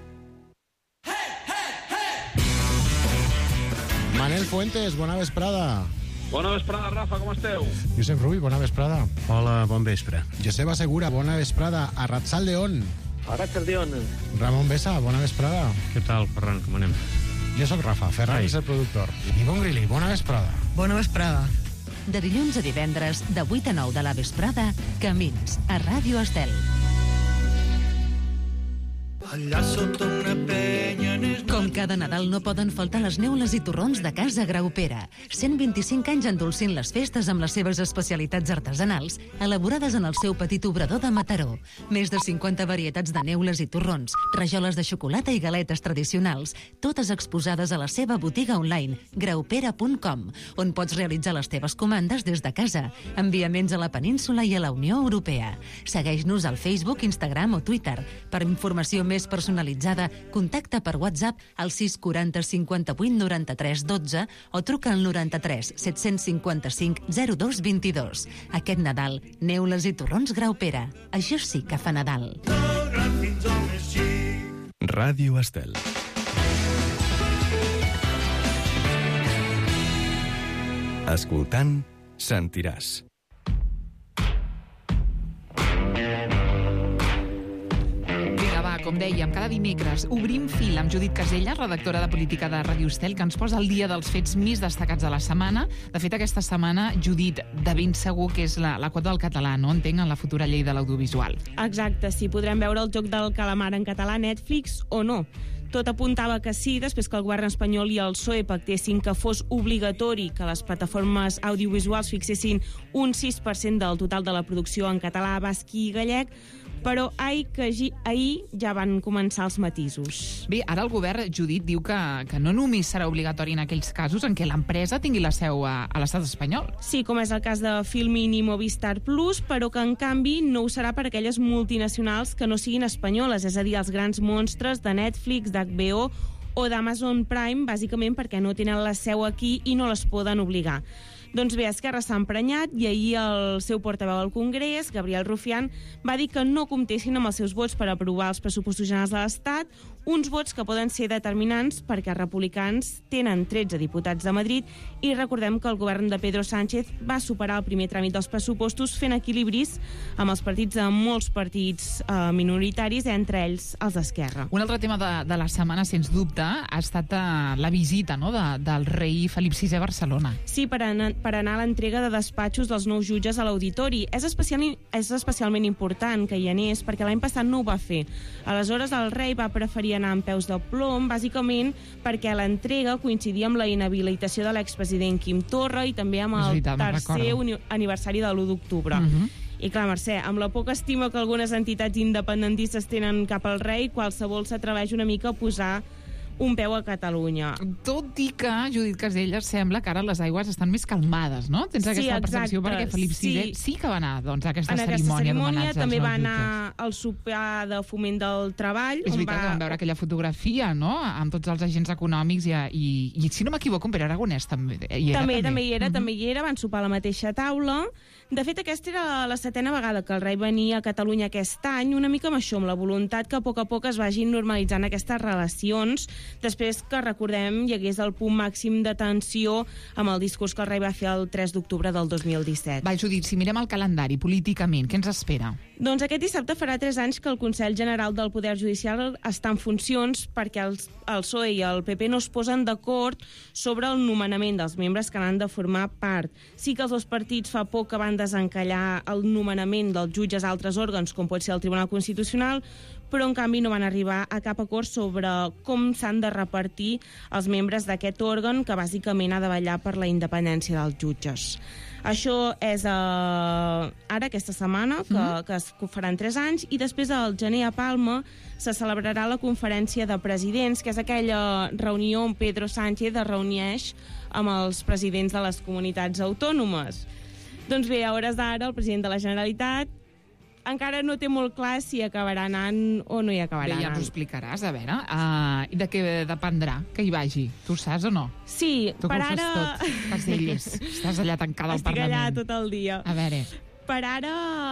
Manel Fuentes, bona vesprada. Bona vesprada, Rafa, com esteu? Josep Rull, bona vesprada. Hola, bon vespre. Joseba Segura, bona vesprada. Arratsaldeon. Arratsaldeon. Ramon Besa, bona vesprada. Què tal, Ferran, com anem? Jo sóc Rafa, Ferran és el productor. Ivonne Grilli, bona vesprada. Bona vesprada. De dilluns a divendres, de 8 a 9 de la vesprada, Camins, a Ràdio Estel. Allà sota una penya... Com cada Nadal no poden faltar les neules i torrons de Casa Graupera. 125 anys endolcint les festes amb les seves especialitats artesanals, elaborades en el seu petit obrador de Mataró. Més de 50 varietats de neules i torrons, rajoles de xocolata i galetes tradicionals, totes exposades a la seva botiga online, graupera.com, on pots realitzar les teves comandes des de casa. Enviaments a la península i a la Unió Europea. Segueix-nos al Facebook, Instagram o Twitter. Per informació més personalitzada, contacta per WhatsApp al 640 58 93 12 o truca al 93 755 02 22. Aquest Nadal, neules i torrons Graupera. Això sí que fa Nadal. Ràdio Estel. Escoltant, sentiràs. Com dèiem, cada dimecres obrim fil amb Judit Casella, redactora de política de Ràdio Estel, que ens posa al dia dels fets més destacats de la setmana. De fet, aquesta setmana, Judit, de ben segur que és la quota del català, no? Entenc, en la futura llei de l'audiovisual. Exacte, sí, podrem veure el joc del calamar en català a Netflix o no. Tot apuntava que sí, després que el govern espanyol i el PSOE pactessin que fos obligatori que les plataformes audiovisuals fixessin un 6% del total de la producció en català, basc i gallec, però ahir ja van començar els matisos. Bé, ara el govern, Judit, diu que no només serà obligatori en aquells casos en què l'empresa tingui la seu a l'estat espanyol. Sí, com és el cas de Filmin i Movistar Plus, però que en canvi no ho serà per aquelles multinacionals que no siguin espanyoles, és a dir, els grans monstres de Netflix, d'HBO o d'Amazon Prime, bàsicament perquè no tenen la seu aquí i no les poden obligar. Doncs bé, Esquerra s'ha emprenyat i ahir el seu portaveu al Congrés, Gabriel Rufián, va dir que no comptessin amb els seus vots per aprovar els pressupostos generals de l'Estat, uns vots que poden ser determinants perquè els republicans tenen 13 diputats de Madrid i recordem que el govern de Pedro Sánchez va superar el primer tràmit dels pressupostos fent equilibris amb els partits de molts partits minoritaris, entre ells els d'Esquerra. Un altre tema de la setmana, sens dubte, ha estat la visita, no?, del rei Felip VI a Barcelona. Sí, per anar a l'entrega de despatxos dels nous jutges a l'auditori. És especialment important que hi anés perquè l'any passat no ho va fer. Aleshores, el rei va preferir anar amb peus de plom, bàsicament perquè l'entrega coincidia amb la inhabilitació de l'expresident Quim Torra i també amb el tercer aniversari de l'1 d'octubre. I clar, Mercè, amb la poca estima que algunes entitats independentistes tenen cap al rei, qualsevol s'atreveix una mica a posar un peu a Catalunya. Tot i que, Judit Casella, sembla que ara les aigües estan més calmades, no? Tens aquesta percepció, perquè Felip VI sí que va anar a aquesta cerimònia d'homenatge. També va anar al sopar de foment del treball. És veritat que vam veure aquella fotografia, no?, amb tots els agents econòmics i si no m'equivoco, en Pere Aragonès també hi era. També hi era, van sopar a la mateixa taula. De fet, aquesta era la 7ª vegada que el rei venia a Catalunya aquest any, una mica amb això, amb la voluntat que a poc es vagin normalitzant aquestes relacions, després que, recordem, hi hagués el punt màxim de tensió amb el discurs que el rei va fer el 3 d'octubre del 2017. Va, Judit, si mirem el calendari políticament, què ens espera? Doncs aquest dissabte farà 3 anys que el Consell General del Poder Judicial està en funcions perquè el PSOE i el PP no es posen d'acord sobre el nomenament dels membres que n'han de formar part. Sí que els dos partits fa poc que van desencallar el nomenament dels jutges a altres òrgans, com pot ser el Tribunal Constitucional, però en canvi no van arribar a cap acord sobre com s'han de repartir els membres d'aquest òrgan que bàsicament ha de vetllar per la independència dels jutges. Això és ara, aquesta setmana, que es faran 3 anys, i després al gener a Palma se celebrarà la conferència de presidents, que és aquella reunió on Pedro Sánchez es reuneix amb els presidents de les comunitats autònomes. Doncs bé, a hores d'ara, el president de la Generalitat encara no té molt clar si acabarà anant o no hi acabarà anant. Ja ens ho explicaràs, a veure. I de què dependrà que hi vagi? Tu ho saps o no? Sí, tu per ara... Tu tot, Caselles. Estàs allà tancada al Parlament. Estic allà tot el dia. A veure... Per ara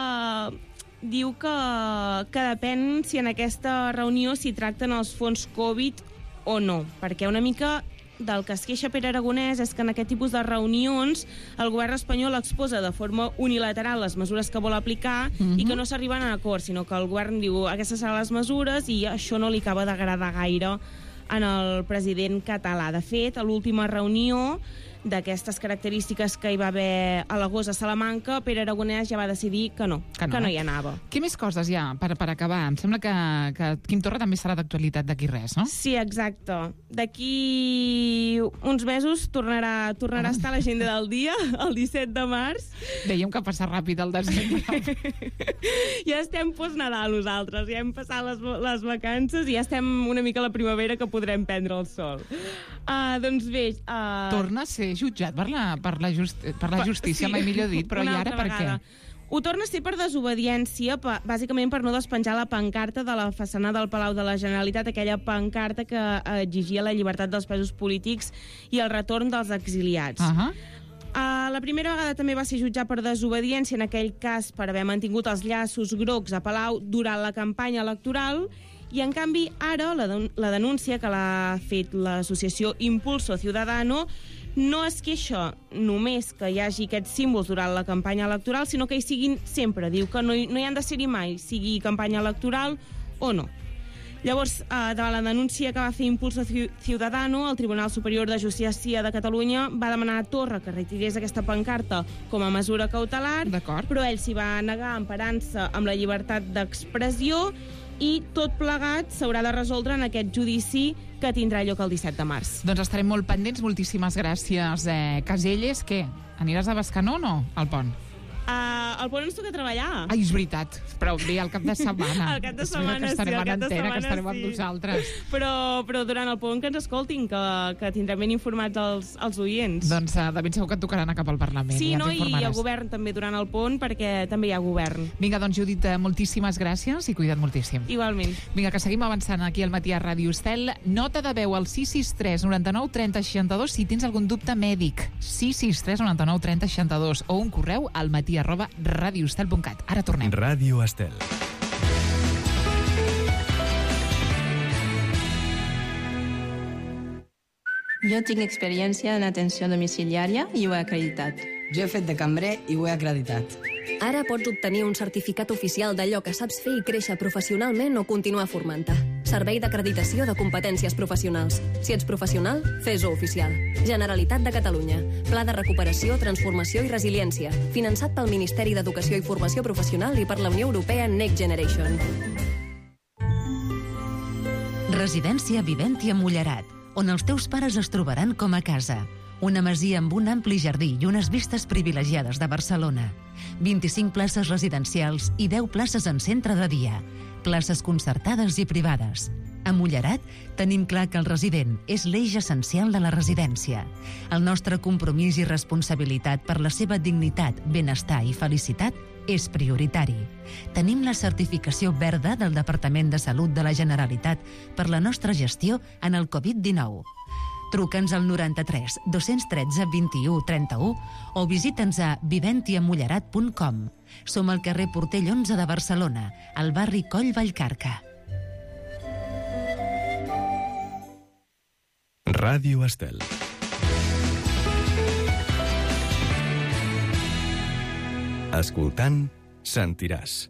diu que depèn si en aquesta reunió s'hi tracten els fons Covid o no, perquè una mica del que es queixa Pere Aragonès és que en aquest tipus de reunions el govern espanyol exposa de forma unilateral les mesures que vol aplicar i que no s'arriben a acord, sinó que el govern diu aquestes seran les mesures i això no li acaba d'agradar gaire en el president català. De fet, a l'última reunió d'aquestes característiques que hi va haver a l'agost a Salamanca, Pere Aragonès ja va decidir que no hi anava. Què més coses hi ha per acabar? Em sembla que Quim Torra també serà d'actualitat d'aquí res, no? Sí, exacte. D'aquí uns mesos tornarà a estar a l'agenda del dia, el 17 de març. Dèiem que passa ràpid el desembre. Ja estem post-Nadal nosaltres, ja hem passat les vacances i ja estem una mica a la primavera que podrem prendre el sol. Doncs bé... Torna a ser jutjat per la justícia, mai millor dit, però i ara per què? Ho torna a ser per desobediència, bàsicament per no despenjar la pancarta de la façana del Palau de la Generalitat, aquella pancarta que exigia la llibertat dels presos polítics i el retorn dels exiliats. La primera vegada també va ser jutjat per desobediència, en aquell cas per haver mantingut els llaços grocs a Palau durant la campanya electoral, i en canvi ara la denúncia que l'ha fet l'associació Impulso Ciudadano no es queixa només que hi hagi aquests símbols durant la campanya electoral, sinó que hi siguin sempre. Diu que no hi han de ser-hi mai, sigui campanya electoral o no. Llavors, davant la denúncia que va fer Impulso Ciudadano, el Tribunal Superior de Justícia de Catalunya va demanar a Torra que retirés aquesta pancarta com a mesura cautelar, però ell s'hi va negar emparant-se amb la llibertat d'expressió i tot plegat s'haurà de resoldre en aquest judici que tindrà lloc el 17 de març. Doncs estarem molt pendents. Moltíssimes gràcies, Caselles. Què? Aniràs a Bescanó o no, al pont? Al pont ens toca treballar. Ai, és veritat, però bé, al cap de setmana. Al cap de setmana, sí, al cap de setmana, que estarem amb nosaltres. Però durant el pont que ens escoltin, que tindrem ben informats els oients. Doncs de ben segur que et tocarà anar cap al Parlament. Sí, i no, i el govern també durant el pont, perquè també hi ha govern. Vinga, doncs, Judit, moltíssimes gràcies i cuida't moltíssim. Igualment. Vinga, que seguim avançant aquí al matí a Ràdio Estel. Nota de veu al 663 99 30 62 si tens algun dubte mèdic. 663 99 30 62 o un correu al matí@radioestel.cat. Ara tornem. Ràdio Estel. Jo tinc experiència en atenció domiciliària i ho he acreditat. Jo he fet de cambrer i ho he acreditat. Ara pots obtenir un certificat oficial d'allò que saps fer i créixer professionalment o continuar formant-te. Servei d'acreditació de competències professionals. Si ets professional, fes-ho oficial. Generalitat de Catalunya. Pla de recuperació, transformació i resiliència. Finançat pel Ministeri d'Educació i Formació Professional i per la Unió Europea Next Generation. Residència Viventia Mullerat, on els teus pares es trobaran com a casa. Una masia amb un ampli jardí i unes vistes privilegiades de Barcelona. 25 places residencials i 10 places en centre de dia. Places concertades i privades. A Mullerat tenim clar que el resident és l'eix essencial de la residència. El nostre compromís i responsabilitat per la seva dignitat, benestar i felicitat és prioritari. Tenim la certificació verda del Departament de Salut de la Generalitat per la nostra gestió en el Covid-19. Truca'ns al 93 213 21 31 o visita'ns a viventiamullerat.com. Som al carrer Portell 11 de Barcelona, al barri Coll Vallcarca. Ràdio Estel. Escoltant, sentiràs.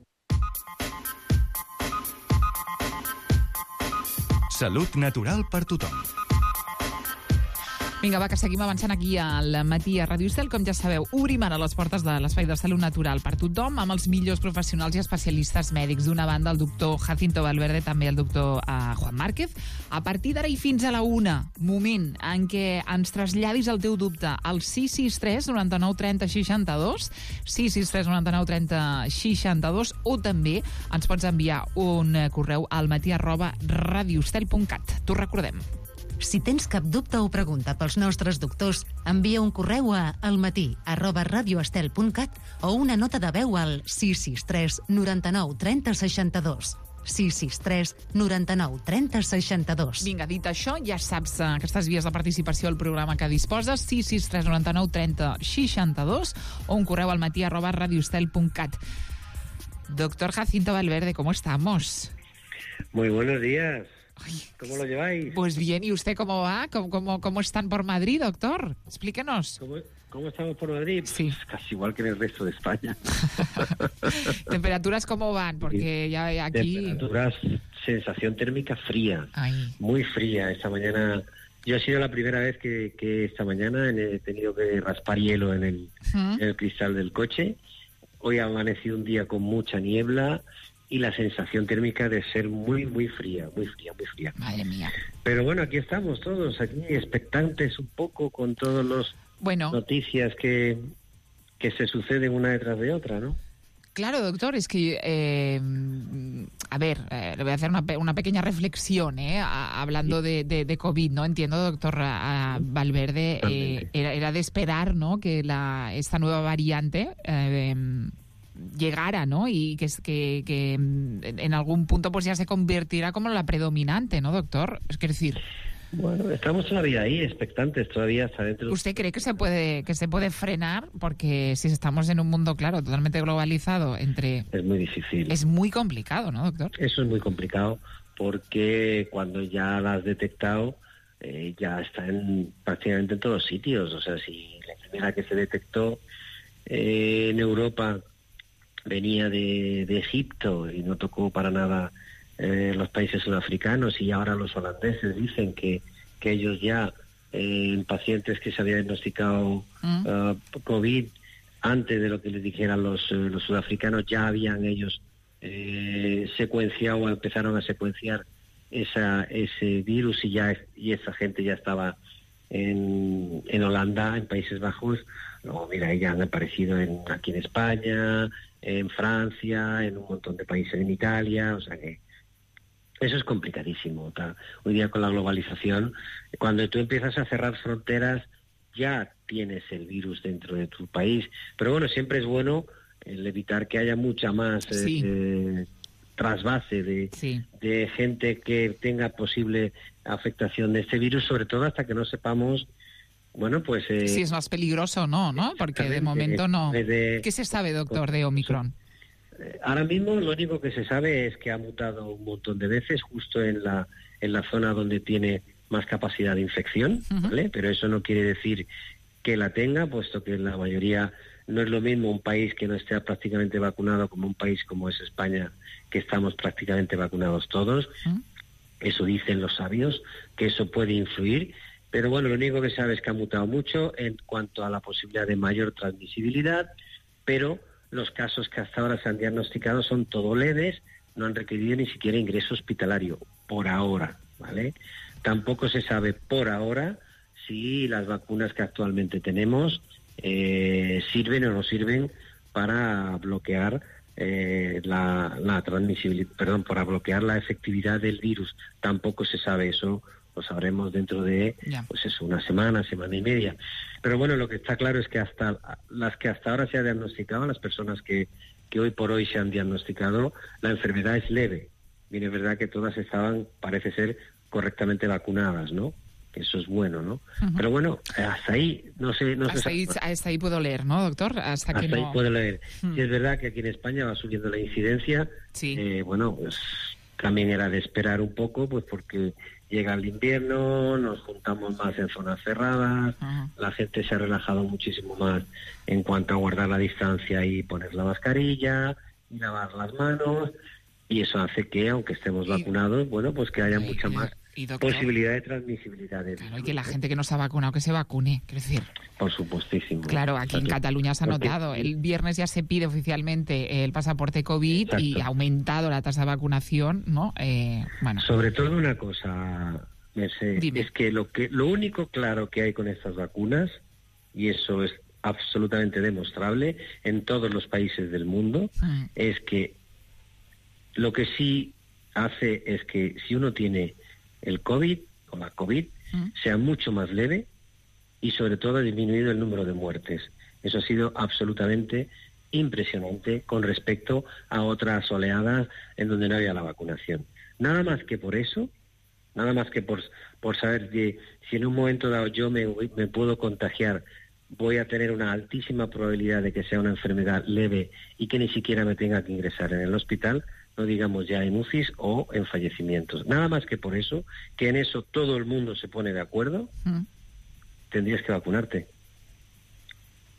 Salut natural per tothom. Vinga, va, que seguim avançant aquí al matí a Ràdio Estel. Com ja sabeu, obrim ara les portes de l'espai de salut natural per tothom amb els millors professionals i especialistes mèdics. D'una banda, el doctor Jacinto Valverde, també el doctor Juan Márquez. A partir d'ara i fins a la 1, moment en què ens traslladis el teu dubte al 663 99 30 62, 663 99 30 62, o també ens pots enviar un correu al matí@radioestel.cat. T'ho recordem. Si tens cap dubte o pregunta pels nostres doctors, envia un correu a almatí@radioestel.cat o una nota de veu al 663 99 30 62. 663 99 30 62. Vinga, dit això, ja saps aquestes vies de participació al programa que disposes, 663 99 30 62 o un correu al matí@radioestel.cat. Doctor Jacinto Valverde, ¿cómo estamos? Muy buenos días. ¿Cómo lo lleváis? Pues bien, ¿y usted cómo va? ¿Cómo están por Madrid, doctor? Explíquenos. ¿Cómo estamos por Madrid? Sí. Pues casi igual que en el resto de España. ¿Temperaturas cómo van? Porque ya aquí... Temperaturas, sensación térmica fría. Ay. Muy fría. Esta mañana Yo ha sido la primera vez que esta mañana he tenido que raspar hielo en el cristal del coche. Hoy ha amanecido un día con mucha niebla y la sensación térmica de ser muy, muy fría, muy fría, muy fría. Madre mía. Pero bueno, aquí estamos todos, aquí expectantes un poco con todas las noticias que se suceden una detrás de otra, ¿no? Claro, doctor, es que, a ver, le voy a hacer una pequeña reflexión, hablando de COVID, ¿no? Entiendo, doctor Valverde, era de esperar, ¿no?, que esta nueva variante llegara, ¿no?, y que en algún punto pues ya se convertirá como la predominante, ¿no, doctor? Es decir... Bueno, estamos todavía ahí, expectantes, todavía hasta dentro. ¿Usted cree que se puede frenar? Porque si estamos en un mundo, claro, totalmente globalizado, es muy difícil. Es muy complicado, ¿no, doctor? Eso es muy complicado, porque cuando ya la has detectado, ya está prácticamente en todos sitios. O sea, si la primera que se detectó en Europa venía de Egipto y no tocó para nada los países sudafricanos, y ahora los holandeses dicen que ellos ya en pacientes que se había diagnosticado COVID antes de lo que les dijeran los sudafricanos, ya habían ellos secuenciado o empezaron a secuenciar ese virus, y esa gente ya estaba en Holanda, en Países Bajos. Luego, mira, ya han aparecido aquí en España, en Francia, en un montón de países, en Italia, o sea que eso es complicadísimo. Hoy día con la globalización, cuando tú empiezas a cerrar fronteras, ya tienes el virus dentro de tu país. Pero bueno, siempre es bueno el evitar que haya mucha más trasvase de gente que tenga posible afectación de este virus, sobre todo hasta que no sepamos, bueno, pues... si es más peligroso o no, ¿no? Porque de momento no. ¿Qué se sabe, doctor, de Omicron? Ahora mismo lo único que se sabe es que ha mutado un montón de veces justo en la zona donde tiene más capacidad de infección, ¿vale? Pero eso no quiere decir que la tenga, puesto que la mayoría, no es lo mismo un país que no esté prácticamente vacunado como un país como es España, que estamos prácticamente vacunados todos. Eso dicen los sabios, que eso puede influir. Pero bueno, lo único que se sabe es que ha mutado mucho en cuanto a la posibilidad de mayor transmisibilidad, pero los casos que hasta ahora se han diagnosticado son todo leves, no han requerido ni siquiera ingreso hospitalario, por ahora, ¿vale? Tampoco se sabe por ahora si las vacunas que actualmente tenemos sirven o no sirven para bloquear la transmisibilidad, para bloquear la efectividad del virus. Tampoco se sabe eso. Lo sabremos dentro de una semana y media. Pero bueno, lo que está claro es que hasta las que hasta ahora se han diagnosticado, las personas que hoy por hoy se han diagnosticado, la enfermedad es leve. Bien, es verdad que todas estaban, parece ser, correctamente vacunadas, ¿no? Eso es bueno, ¿no? Pero bueno, hasta ahí no sé. Hasta ahí puedo leer, ¿no, doctor? Hasta ahí puedo leer. Sí, es verdad que aquí en España va subiendo la incidencia. Bueno, pues también era de esperar un poco, pues porque llega el invierno, nos juntamos más en zonas cerradas, la gente se ha relajado muchísimo más en cuanto a guardar la distancia y poner la mascarilla y lavar las manos, y eso hace que, aunque estemos vacunados, bueno, pues que haya mucha más posibilidad de transmisibilidad. Claro, y que la gente que no se ha vacunado, que se vacune, quiero decir. Por supuestísimo. Claro, aquí en Cataluña se ha notado. El viernes ya se pide oficialmente el pasaporte COVID. Exacto. Y ha aumentado la tasa de vacunación, ¿no? Bueno. Sobre todo una cosa, Mercedes, es que lo único claro que hay con estas vacunas, y eso es absolutamente demostrable en todos los países del mundo, es que lo que sí hace es que si uno tiene el COVID o la COVID, sea mucho más leve, y sobre todo ha disminuido el número de muertes. Eso ha sido absolutamente impresionante con respecto a otras oleadas en donde no había la vacunación. Nada más que por eso, nada más que por saber que si en un momento dado yo me puedo contagiar, voy a tener una altísima probabilidad de que sea una enfermedad leve y que ni siquiera me tenga que ingresar en el hospital, no digamos ya en UCIs o en fallecimientos. Nada más que por eso, que en eso todo el mundo se pone de acuerdo, tendrías que vacunarte.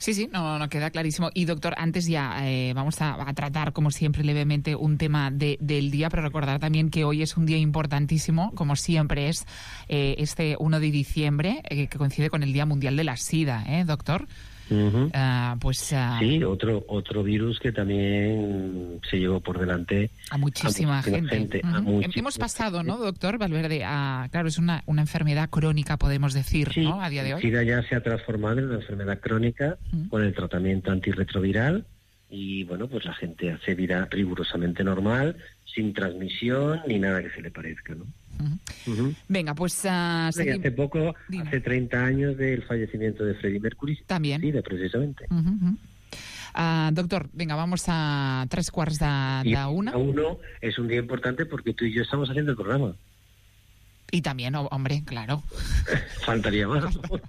Sí, no queda clarísimo. Y doctor, antes ya vamos a tratar, como siempre, levemente un tema del día, pero recordar también que hoy es un día importantísimo, como siempre es este 1 de diciembre, que coincide con el Día Mundial de la SIDA, doctor. Sí, otro virus que también se llevó por delante a muchísima gente. Hemos pasado, ¿no, doctor Valverde? Claro, es una enfermedad crónica, podemos decir, sí, ¿no? A día de hoy. El SIDA ya se ha transformado en una enfermedad crónica con el tratamiento antirretroviral y, bueno, pues la gente hace vida rigurosamente normal, sin transmisión ni nada que se le parezca, ¿no? Venga, pues... hace poco, hace 30 años del fallecimiento de Freddie Mercury. También. Sí, precisamente. Doctor, venga, vamos a 3:15 A 1 es un día importante porque tú y yo estamos haciendo el programa. Y también, hombre, claro. Faltaría más.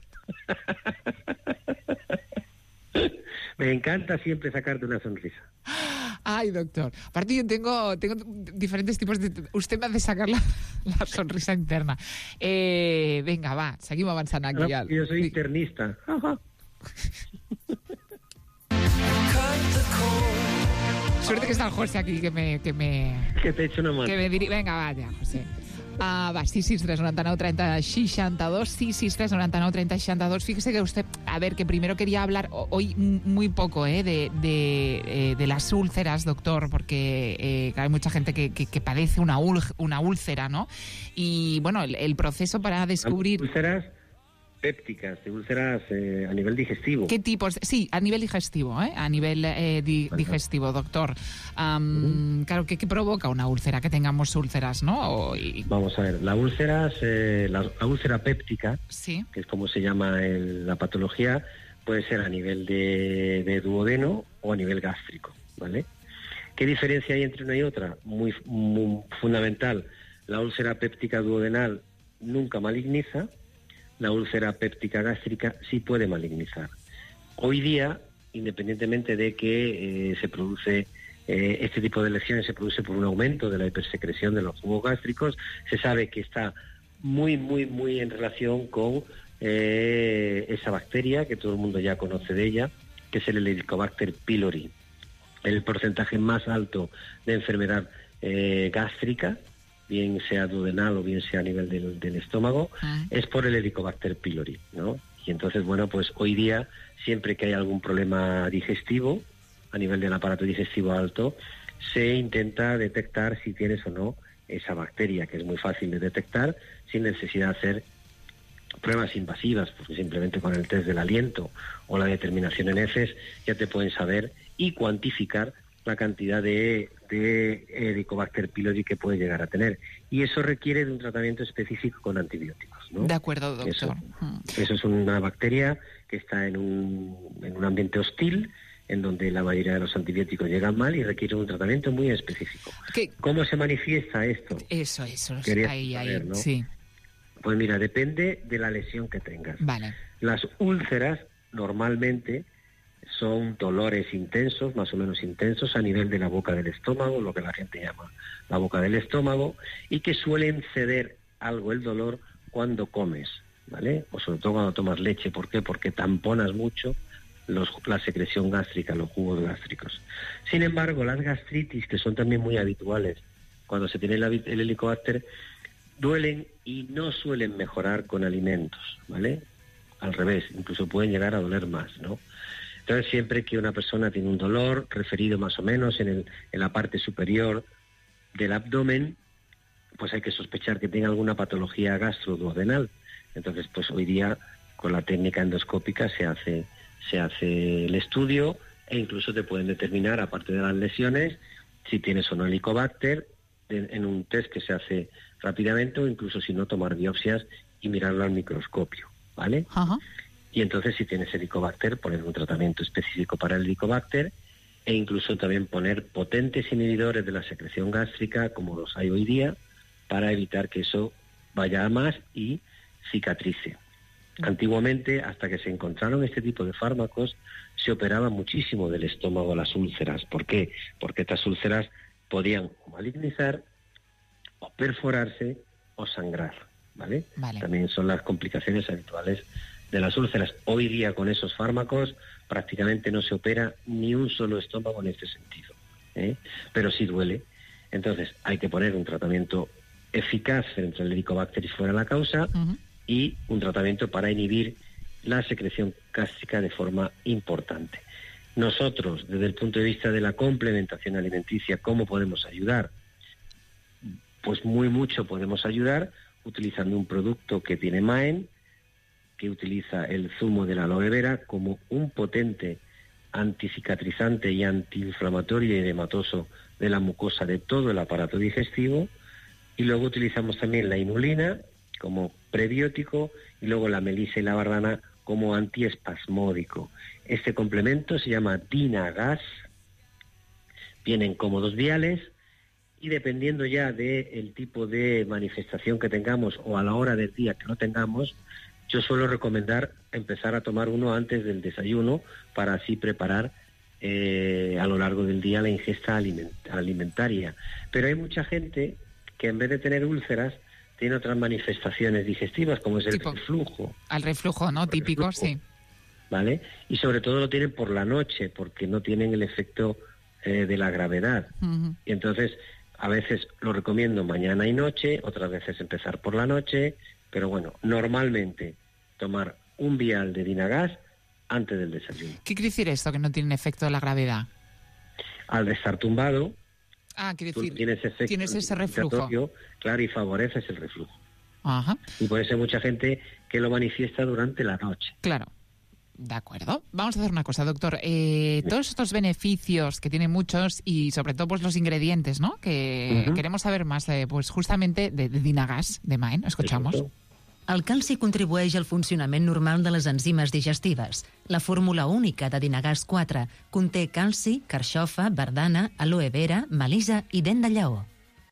Me encanta siempre sacarte una sonrisa. Ay, doctor. Aparte yo tengo diferentes tipos de... Usted me hace sacar la sonrisa interna. Venga, va, seguim avançant aquí. No, yo soy internista. Suerte que está el José aquí, que te echo una mano. Que me venga, vaya, José. Va, 663 99 30 62, 663 99 30 62. Fíjese que usted, a ver, que primero quería hablar hoy muy poco de las úlceras, doctor, porque hay mucha gente que padece una úlcera, ¿no? Y bueno, el proceso para descubrir... Úlceras pépticas, de úlceras a nivel digestivo. ¿Qué tipos? Sí, a nivel digestivo, a nivel digestivo, doctor. Claro, ¿qué provoca una úlcera? Que tengamos úlceras, ¿no? Vamos a ver, la úlcera péptica, sí, que es como se llama la patología, puede ser a nivel de duodeno o a nivel gástrico, ¿vale? ¿Qué diferencia hay entre una y otra? Muy fundamental. La úlcera péptica duodenal nunca maligniza. La úlcera péptica gástrica sí puede malignizar. Hoy día, independientemente de que se produce este tipo de lesiones, se produce por un aumento de la hipersecreción de los jugos gástricos, se sabe que está muy en relación con esa bacteria que todo el mundo ya conoce de ella, que es el Helicobacter pylori. El porcentaje más alto de enfermedad gástrica, bien sea duodenal o bien sea a nivel del estómago, es por el Helicobacter pylori, ¿no? Y entonces, bueno, pues hoy día, siempre que hay algún problema digestivo, a nivel del aparato digestivo alto, se intenta detectar si tienes o no esa bacteria, que es muy fácil de detectar, sin necesidad de hacer pruebas invasivas, porque simplemente con el test del aliento o la determinación en heces ya te pueden saber y cuantificar la cantidad de Helicobacter pylori que puede llegar a tener. Y eso requiere de un tratamiento específico con antibióticos, ¿no? De acuerdo, doctor. Eso es una bacteria que está en un ambiente hostil, en donde la mayoría de los antibióticos llegan mal y requiere un tratamiento muy específico. ¿Cómo se manifiesta esto? Eso, ahí, ¿no? Sí. Pues mira, depende de la lesión que tengas. Vale. Las úlceras normalmente son dolores intensos, más o menos intensos, a nivel de la boca del estómago, lo que la gente llama la boca del estómago, y que suelen ceder algo el dolor cuando comes, ¿vale? O sobre todo cuando tomas leche. ¿Por qué? Porque tamponas mucho la secreción gástrica, los jugos gástricos. Sin embargo, las gastritis, que son también muy habituales cuando se tiene el helicobacter, duelen y no suelen mejorar con alimentos, ¿vale? Al revés, incluso pueden llegar a doler más, ¿no? Entonces, siempre que una persona tiene un dolor referido más o menos en la parte superior del abdomen, pues hay que sospechar que tenga alguna patología gastroduodenal. Entonces, pues hoy día, con la técnica endoscópica se hace el estudio e incluso te pueden determinar, aparte de las lesiones, si tienes o no Helicobacter en un test que se hace rápidamente, o incluso si no, tomar biopsias y mirarlo al microscopio, ¿vale? Ajá. Y entonces, si tienes Helicobacter, poner un tratamiento específico para el Helicobacter e incluso también poner potentes inhibidores de la secreción gástrica, como los hay hoy día, para evitar que eso vaya a más y cicatrice. Antiguamente, hasta que se encontraron este tipo de fármacos, se operaba muchísimo del estómago las úlceras. ¿Por qué? Porque estas úlceras podían malignizar, o perforarse, o sangrar, ¿vale? También son las complicaciones habituales de las úlceras. Hoy día con esos fármacos prácticamente no se opera ni un solo estómago en este sentido, pero sí duele. Entonces hay que poner un tratamiento eficaz frente al Helicobacter si fuera la causa y un tratamiento para inhibir la secreción gástrica de forma importante. Nosotros, desde el punto de vista de la complementación alimenticia, ¿cómo podemos ayudar? Pues mucho podemos ayudar utilizando un producto que tiene MAEN, que utiliza el zumo de la aloe vera como un potente anticicatrizante y antiinflamatorio y edematoso de la mucosa de todo el aparato digestivo, y luego utilizamos también la inulina como prebiótico y luego la melisa y la bardana como antiespasmódico. Este complemento se llama Dinagas, vienen cómodos viales y dependiendo ya del tipo de manifestación que tengamos o a la hora del día que lo tengamos, yo suelo recomendar empezar a tomar uno antes del desayuno para así preparar a lo largo del día la ingesta alimentaria. Pero hay mucha gente que en vez de tener úlceras tiene otras manifestaciones digestivas, como es el reflujo. Al reflujo, ¿no? Típico, sí. ¿Vale? Y sobre todo lo tienen por la noche, porque no tienen el efecto de la gravedad. Y entonces, a veces lo recomiendo mañana y noche, otras veces empezar por la noche, pero bueno, normalmente tomar un vial de Dinagas antes del desayuno. ¿Qué quiere decir esto, que no tiene efecto de la gravedad? Al estar tumbado, quiere tú decir, tienes ese reflujo. Claro, y favoreces el reflujo. Ajá. Y por eso hay mucha gente que lo manifiesta durante la noche. Claro. De acuerdo. Vamos a hacer una cosa, doctor. Todos estos beneficios, que tienen muchos, y sobre todo pues los ingredientes, ¿no? Que queremos saber más, pues justamente de Dinagas, de MAEN. Escuchamos. El calci contribueix al funcionament normal de les enzimes digestives. La fórmula única de Dinagas 4 conté calci, carxofa, verdana, aloe vera, melisa i dent de lleó.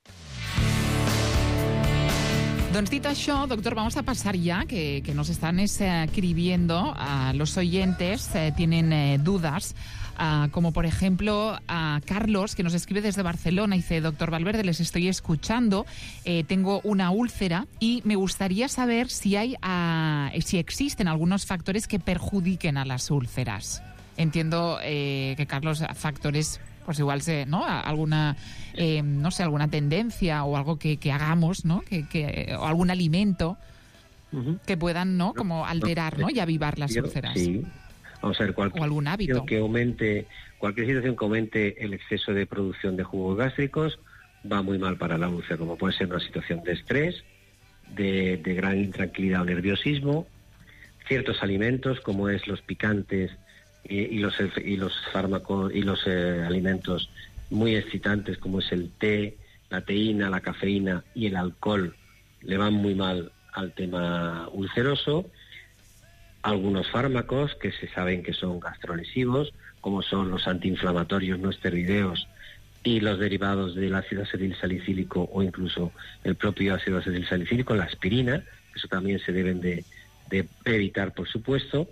Doncs dit això, doctor, vamos a pasar ya, que nos están escribiendo a los oyentes, tienen dudas, como por ejemplo a Carlos, que nos escribe desde Barcelona, dice: doctor Valverde, les estoy escuchando, tengo una úlcera y me gustaría saber si existen algunos factores que perjudiquen a las úlceras. Entiendo que, Carlos, factores, pues igual, ¿no? Alguna, no sé, alguna tendencia o algo que hagamos, ¿no? O algún alimento que puedan, ¿no? Como alterar, ¿no? Y avivar las úlceras. Sí. Vamos a ver, o algún hábito. Cualquier situación que aumente el exceso de producción de jugos gástricos va muy mal para la úlcera, como puede ser una situación de estrés, de gran intranquilidad o nerviosismo, ciertos alimentos como es los picantes y los fármacos y los alimentos muy excitantes como es el té, la teína, la cafeína y el alcohol le van muy mal al tema ulceroso. Algunos fármacos que se saben que son gastrolesivos, como son los antiinflamatorios no esteroideos y los derivados del ácido acetilsalicílico o incluso el propio ácido acetilsalicílico, la aspirina, eso también se deben de evitar, por supuesto.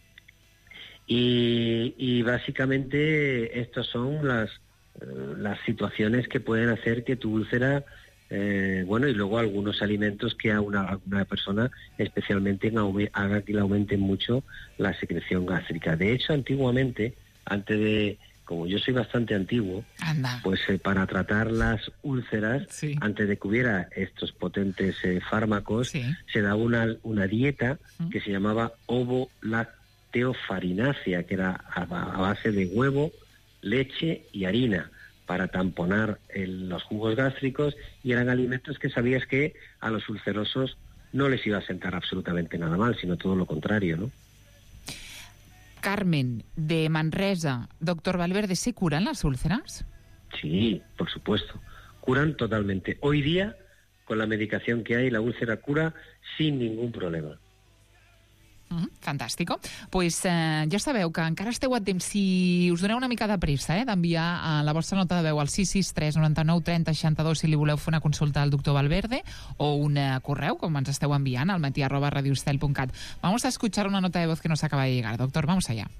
Y básicamente estas son las situaciones que pueden hacer que tu úlcera, y luego algunos alimentos que a una persona especialmente haga que le aumenten mucho la secreción gástrica. De hecho, antiguamente, como yo soy bastante antiguo, pues para tratar las úlceras, antes de que hubiera estos potentes fármacos, se daba una dieta que se llamaba ovo-lacteofarinácea, que era a base de huevo, leche y harina, para tamponar los jugos gástricos, y eran alimentos que sabías que a los ulcerosos no les iba a sentar absolutamente nada mal, sino todo lo contrario, ¿no? Carmen, de Manresa. Doctor Valverde, ¿se curan las úlceras? Sí, por supuesto. Curan totalmente. Hoy día, con la medicación que hay, la úlcera cura sin ningún problema. Fantàstico. Pues ja sabeu que encara esteu a temps. Si us doneu una mica de pressa d'enviar la vostra nota de veu al 663 99 30 62 si li voleu fer una consulta al doctor Valverde, o un correu, com ens esteu enviant, al matí@radioestel.cat. Vamos a escuchar una nota de voz que nos acaba de llegar. Doctor, vamos allá.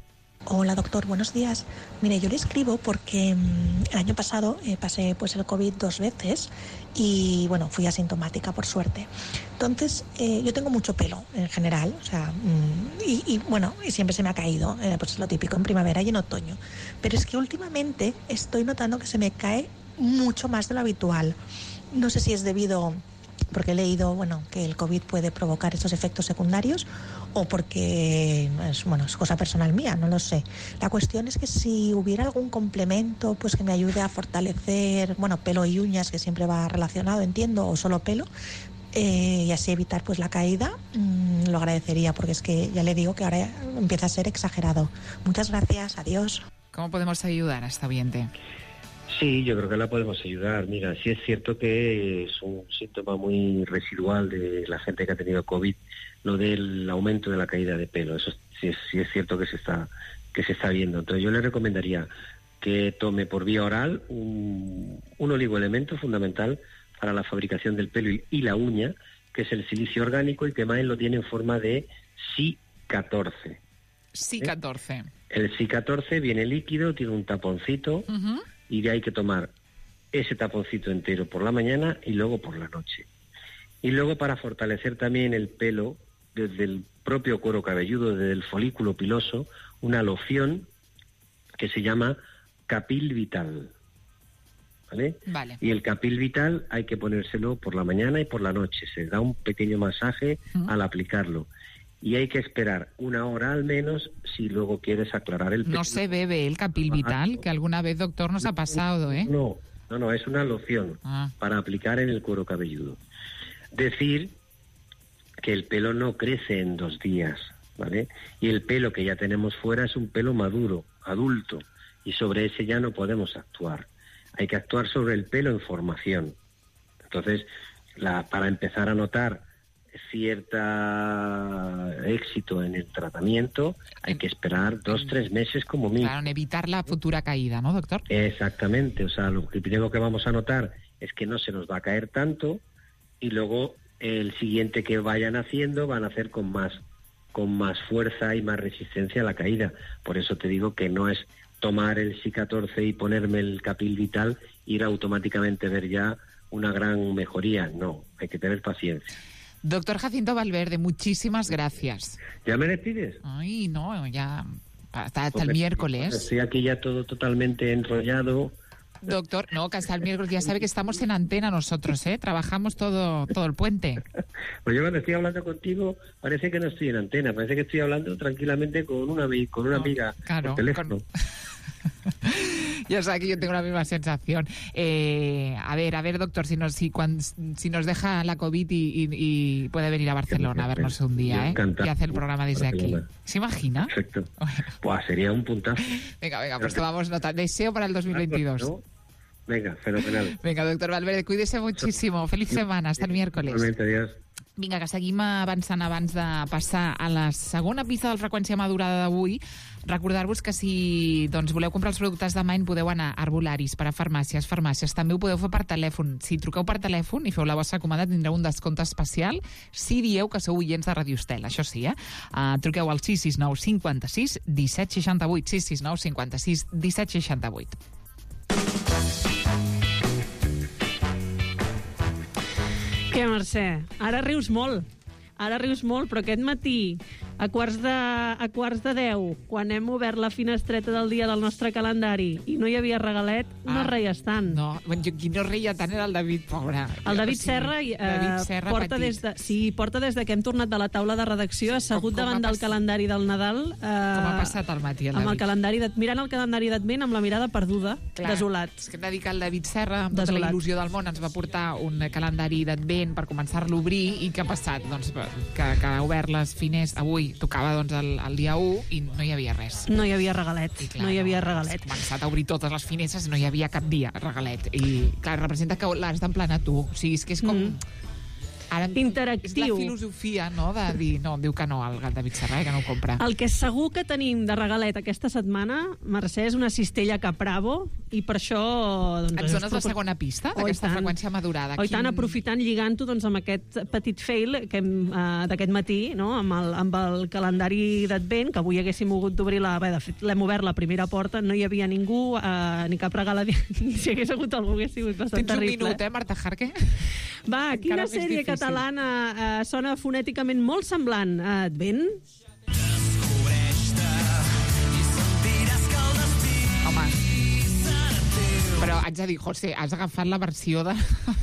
Hola doctor, buenos días. Mire, yo le escribo porque el año pasado pasé pues el COVID 2 veces y bueno, fui asintomática por suerte. Entonces, yo tengo mucho pelo en general, o sea, y siempre se me ha caído, pues es lo típico en primavera y en otoño. Pero es que últimamente estoy notando que se me cae mucho más de lo habitual. No sé si es debido, porque he leído, bueno, que el COVID puede provocar estos efectos secundarios o porque es cosa personal mía, no lo sé. La cuestión es que si hubiera algún complemento pues que me ayude a fortalecer, pelo y uñas, que siempre va relacionado, entiendo, o solo pelo, y así evitar pues la caída, lo agradecería, porque es que ya le digo que ahora empieza a ser exagerado. Muchas gracias, adiós. ¿Cómo podemos ayudar a esta oyente? Sí, yo creo que la podemos ayudar. Mira, sí es cierto que es un síntoma muy residual de la gente que ha tenido COVID, lo del aumento de la caída de pelo. Eso sí es cierto que se está viendo. Entonces yo le recomendaría que tome por vía oral un oligoelemento fundamental para la fabricación del pelo y la uña, que es el silicio orgánico, y que más lo tiene en forma de SI14. SI14. El SI14 viene líquido, tiene un taponcito, y de ahí hay que tomar ese taponcito entero por la mañana y luego por la noche. Y luego, para fortalecer también el pelo desde el propio cuero cabelludo, desde el folículo piloso, una loción que se llama Capil Vital. ¿Vale? Vale. Y el Capil Vital hay que ponérselo por la mañana y por la noche. Se da un pequeño masaje al aplicarlo. Y hay que esperar 1 hora al menos si luego quieres aclarar el pelo. No se bebe el Capil Vital, que alguna vez, doctor, nos ha pasado, ¿eh? No, es una loción para aplicar en el cuero cabelludo. Decir que el pelo no crece en 2 días, ¿vale? Y el pelo que ya tenemos fuera es un pelo maduro, adulto, y sobre ese ya no podemos actuar. Hay que actuar sobre el pelo en formación. Entonces, para empezar a notar cierta éxito en el tratamiento, hay que esperar 2-3 meses como mínimo. Claro, en evitar la futura caída, ¿no, doctor? Exactamente, o sea, lo primero que vamos a notar es que no se nos va a caer tanto, y luego el siguiente que vayan haciendo van a hacer con más fuerza y más resistencia a la caída. Por eso te digo que no es tomar el SI14 y ponerme el Capil Vital, ir automáticamente a ver ya una gran mejoría. No, hay que tener paciencia. Doctor Jacinto Valverde, muchísimas gracias. ¿Ya me despides? Ay, no, ya hasta el miércoles. Estoy aquí ya todo totalmente enrollado. Doctor, no, que hasta el miércoles. Ya sabe que estamos en antena nosotros, ¿eh? Trabajamos todo el puente. Pues yo cuando estoy hablando contigo parece que no estoy en antena, parece que estoy hablando tranquilamente con una amiga por teléfono. Ya sabe que yo tengo la misma sensación. A ver, doctor, si nos deja la COVID y puede venir a Barcelona a vernos un día, y hacer el programa desde aquí. ¿Se imagina? Perfecto. Pues sería un puntazo. Venga, pues tomamos nota. Deseo para el 2022. ¿No? Venga, fenomenal. Venga, doctor Valverde, cuídese muchísimo. Feliz setmana, hasta el miércoles. Adiós. Vinga, que seguim avançant abans de passar a la segona pista de freqüència madurada d'avui. Recordar-vos que si voleu comprar els productes de Mind podeu anar a arbolaris, per a farmàcies. També ho podeu fer per telèfon. Si truqueu per telèfon i feu la vostra comanda tindreu un descompte especial si dieu que sou oients de Radio Estel. Això sí, truqueu al 669 56 17 68, 669 56 17 68. Què, Mercè? Ara rius molt, però aquest matí, a quarts de 10, quan hem obert la finestreta del dia del nostre calendari i no hi havia regalet, no reies tant. No, qui no reia tant era el David, pobre. El David Serra porta des de que hem tornat de la taula de redacció, assegut davant del calendari del Nadal. Com ha passat al matí, el David? Mirant el calendari d'Advent amb la mirada perduda, desolat. És que hem de dir que el David Serra, amb tota la il·lusió del món, ens va portar un calendari d'Advent per començar-lo a obrir, i què ha passat? Doncs que ha obert les finestres avui, tocava el dia 1 i no hi havia res. No hi havia regalet. Has començat a obrir totes les finestres i no hi havia cap dia regalet. I clar, representa que l'has d'emplenar tu. O sigui, és que és com... interactiu. És la filosofia, no?, de dir, no, diu que no al David Serra, que no ho compra. El que segur que tenim de regalet aquesta setmana, Mercè, és una cistella Capravo, i per això... Doncs, ens dones la segona pista d'aquesta freqüència madurada? I tant, aprofitant, lligant-ho doncs, amb aquest petit fail que d'aquest matí, no?, amb el calendari d'Advent, que avui haguéssim hagut d'obrir de fet, l'hem obert la primera porta, no hi havia ningú, ni cap regal, si hagués hagut algú hagués sigut bastant terrible. Tens un minut, Marta Jarque? Va, quina sèrie catalana sona fonèticament molt semblant a Advent? Home, però haig de dir, José, has agafat la versió de...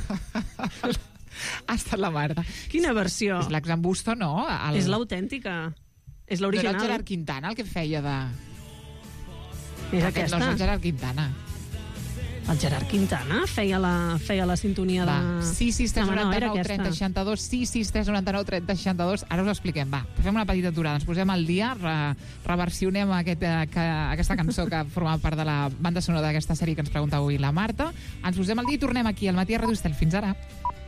Ha estat la merda. Quina versió? És l'Exambusto, no? És l'autèntica. És l'original. No era el Gerard Quintana el que feia de... És aquesta. No és el Gerard Quintana. El Gerard Quintana feia la sintonia de... 66399 30 62, 66399 30 62. Ara us ho expliquem, va. Fem una petita aturada, ens posem al dia, reversionem aquesta cançó que forma part de la banda sonora d'aquesta sèrie que ens pregunta avui la Marta. Ens posem al dia i tornem aquí al Matí a Ràdio Estel. Fins ara.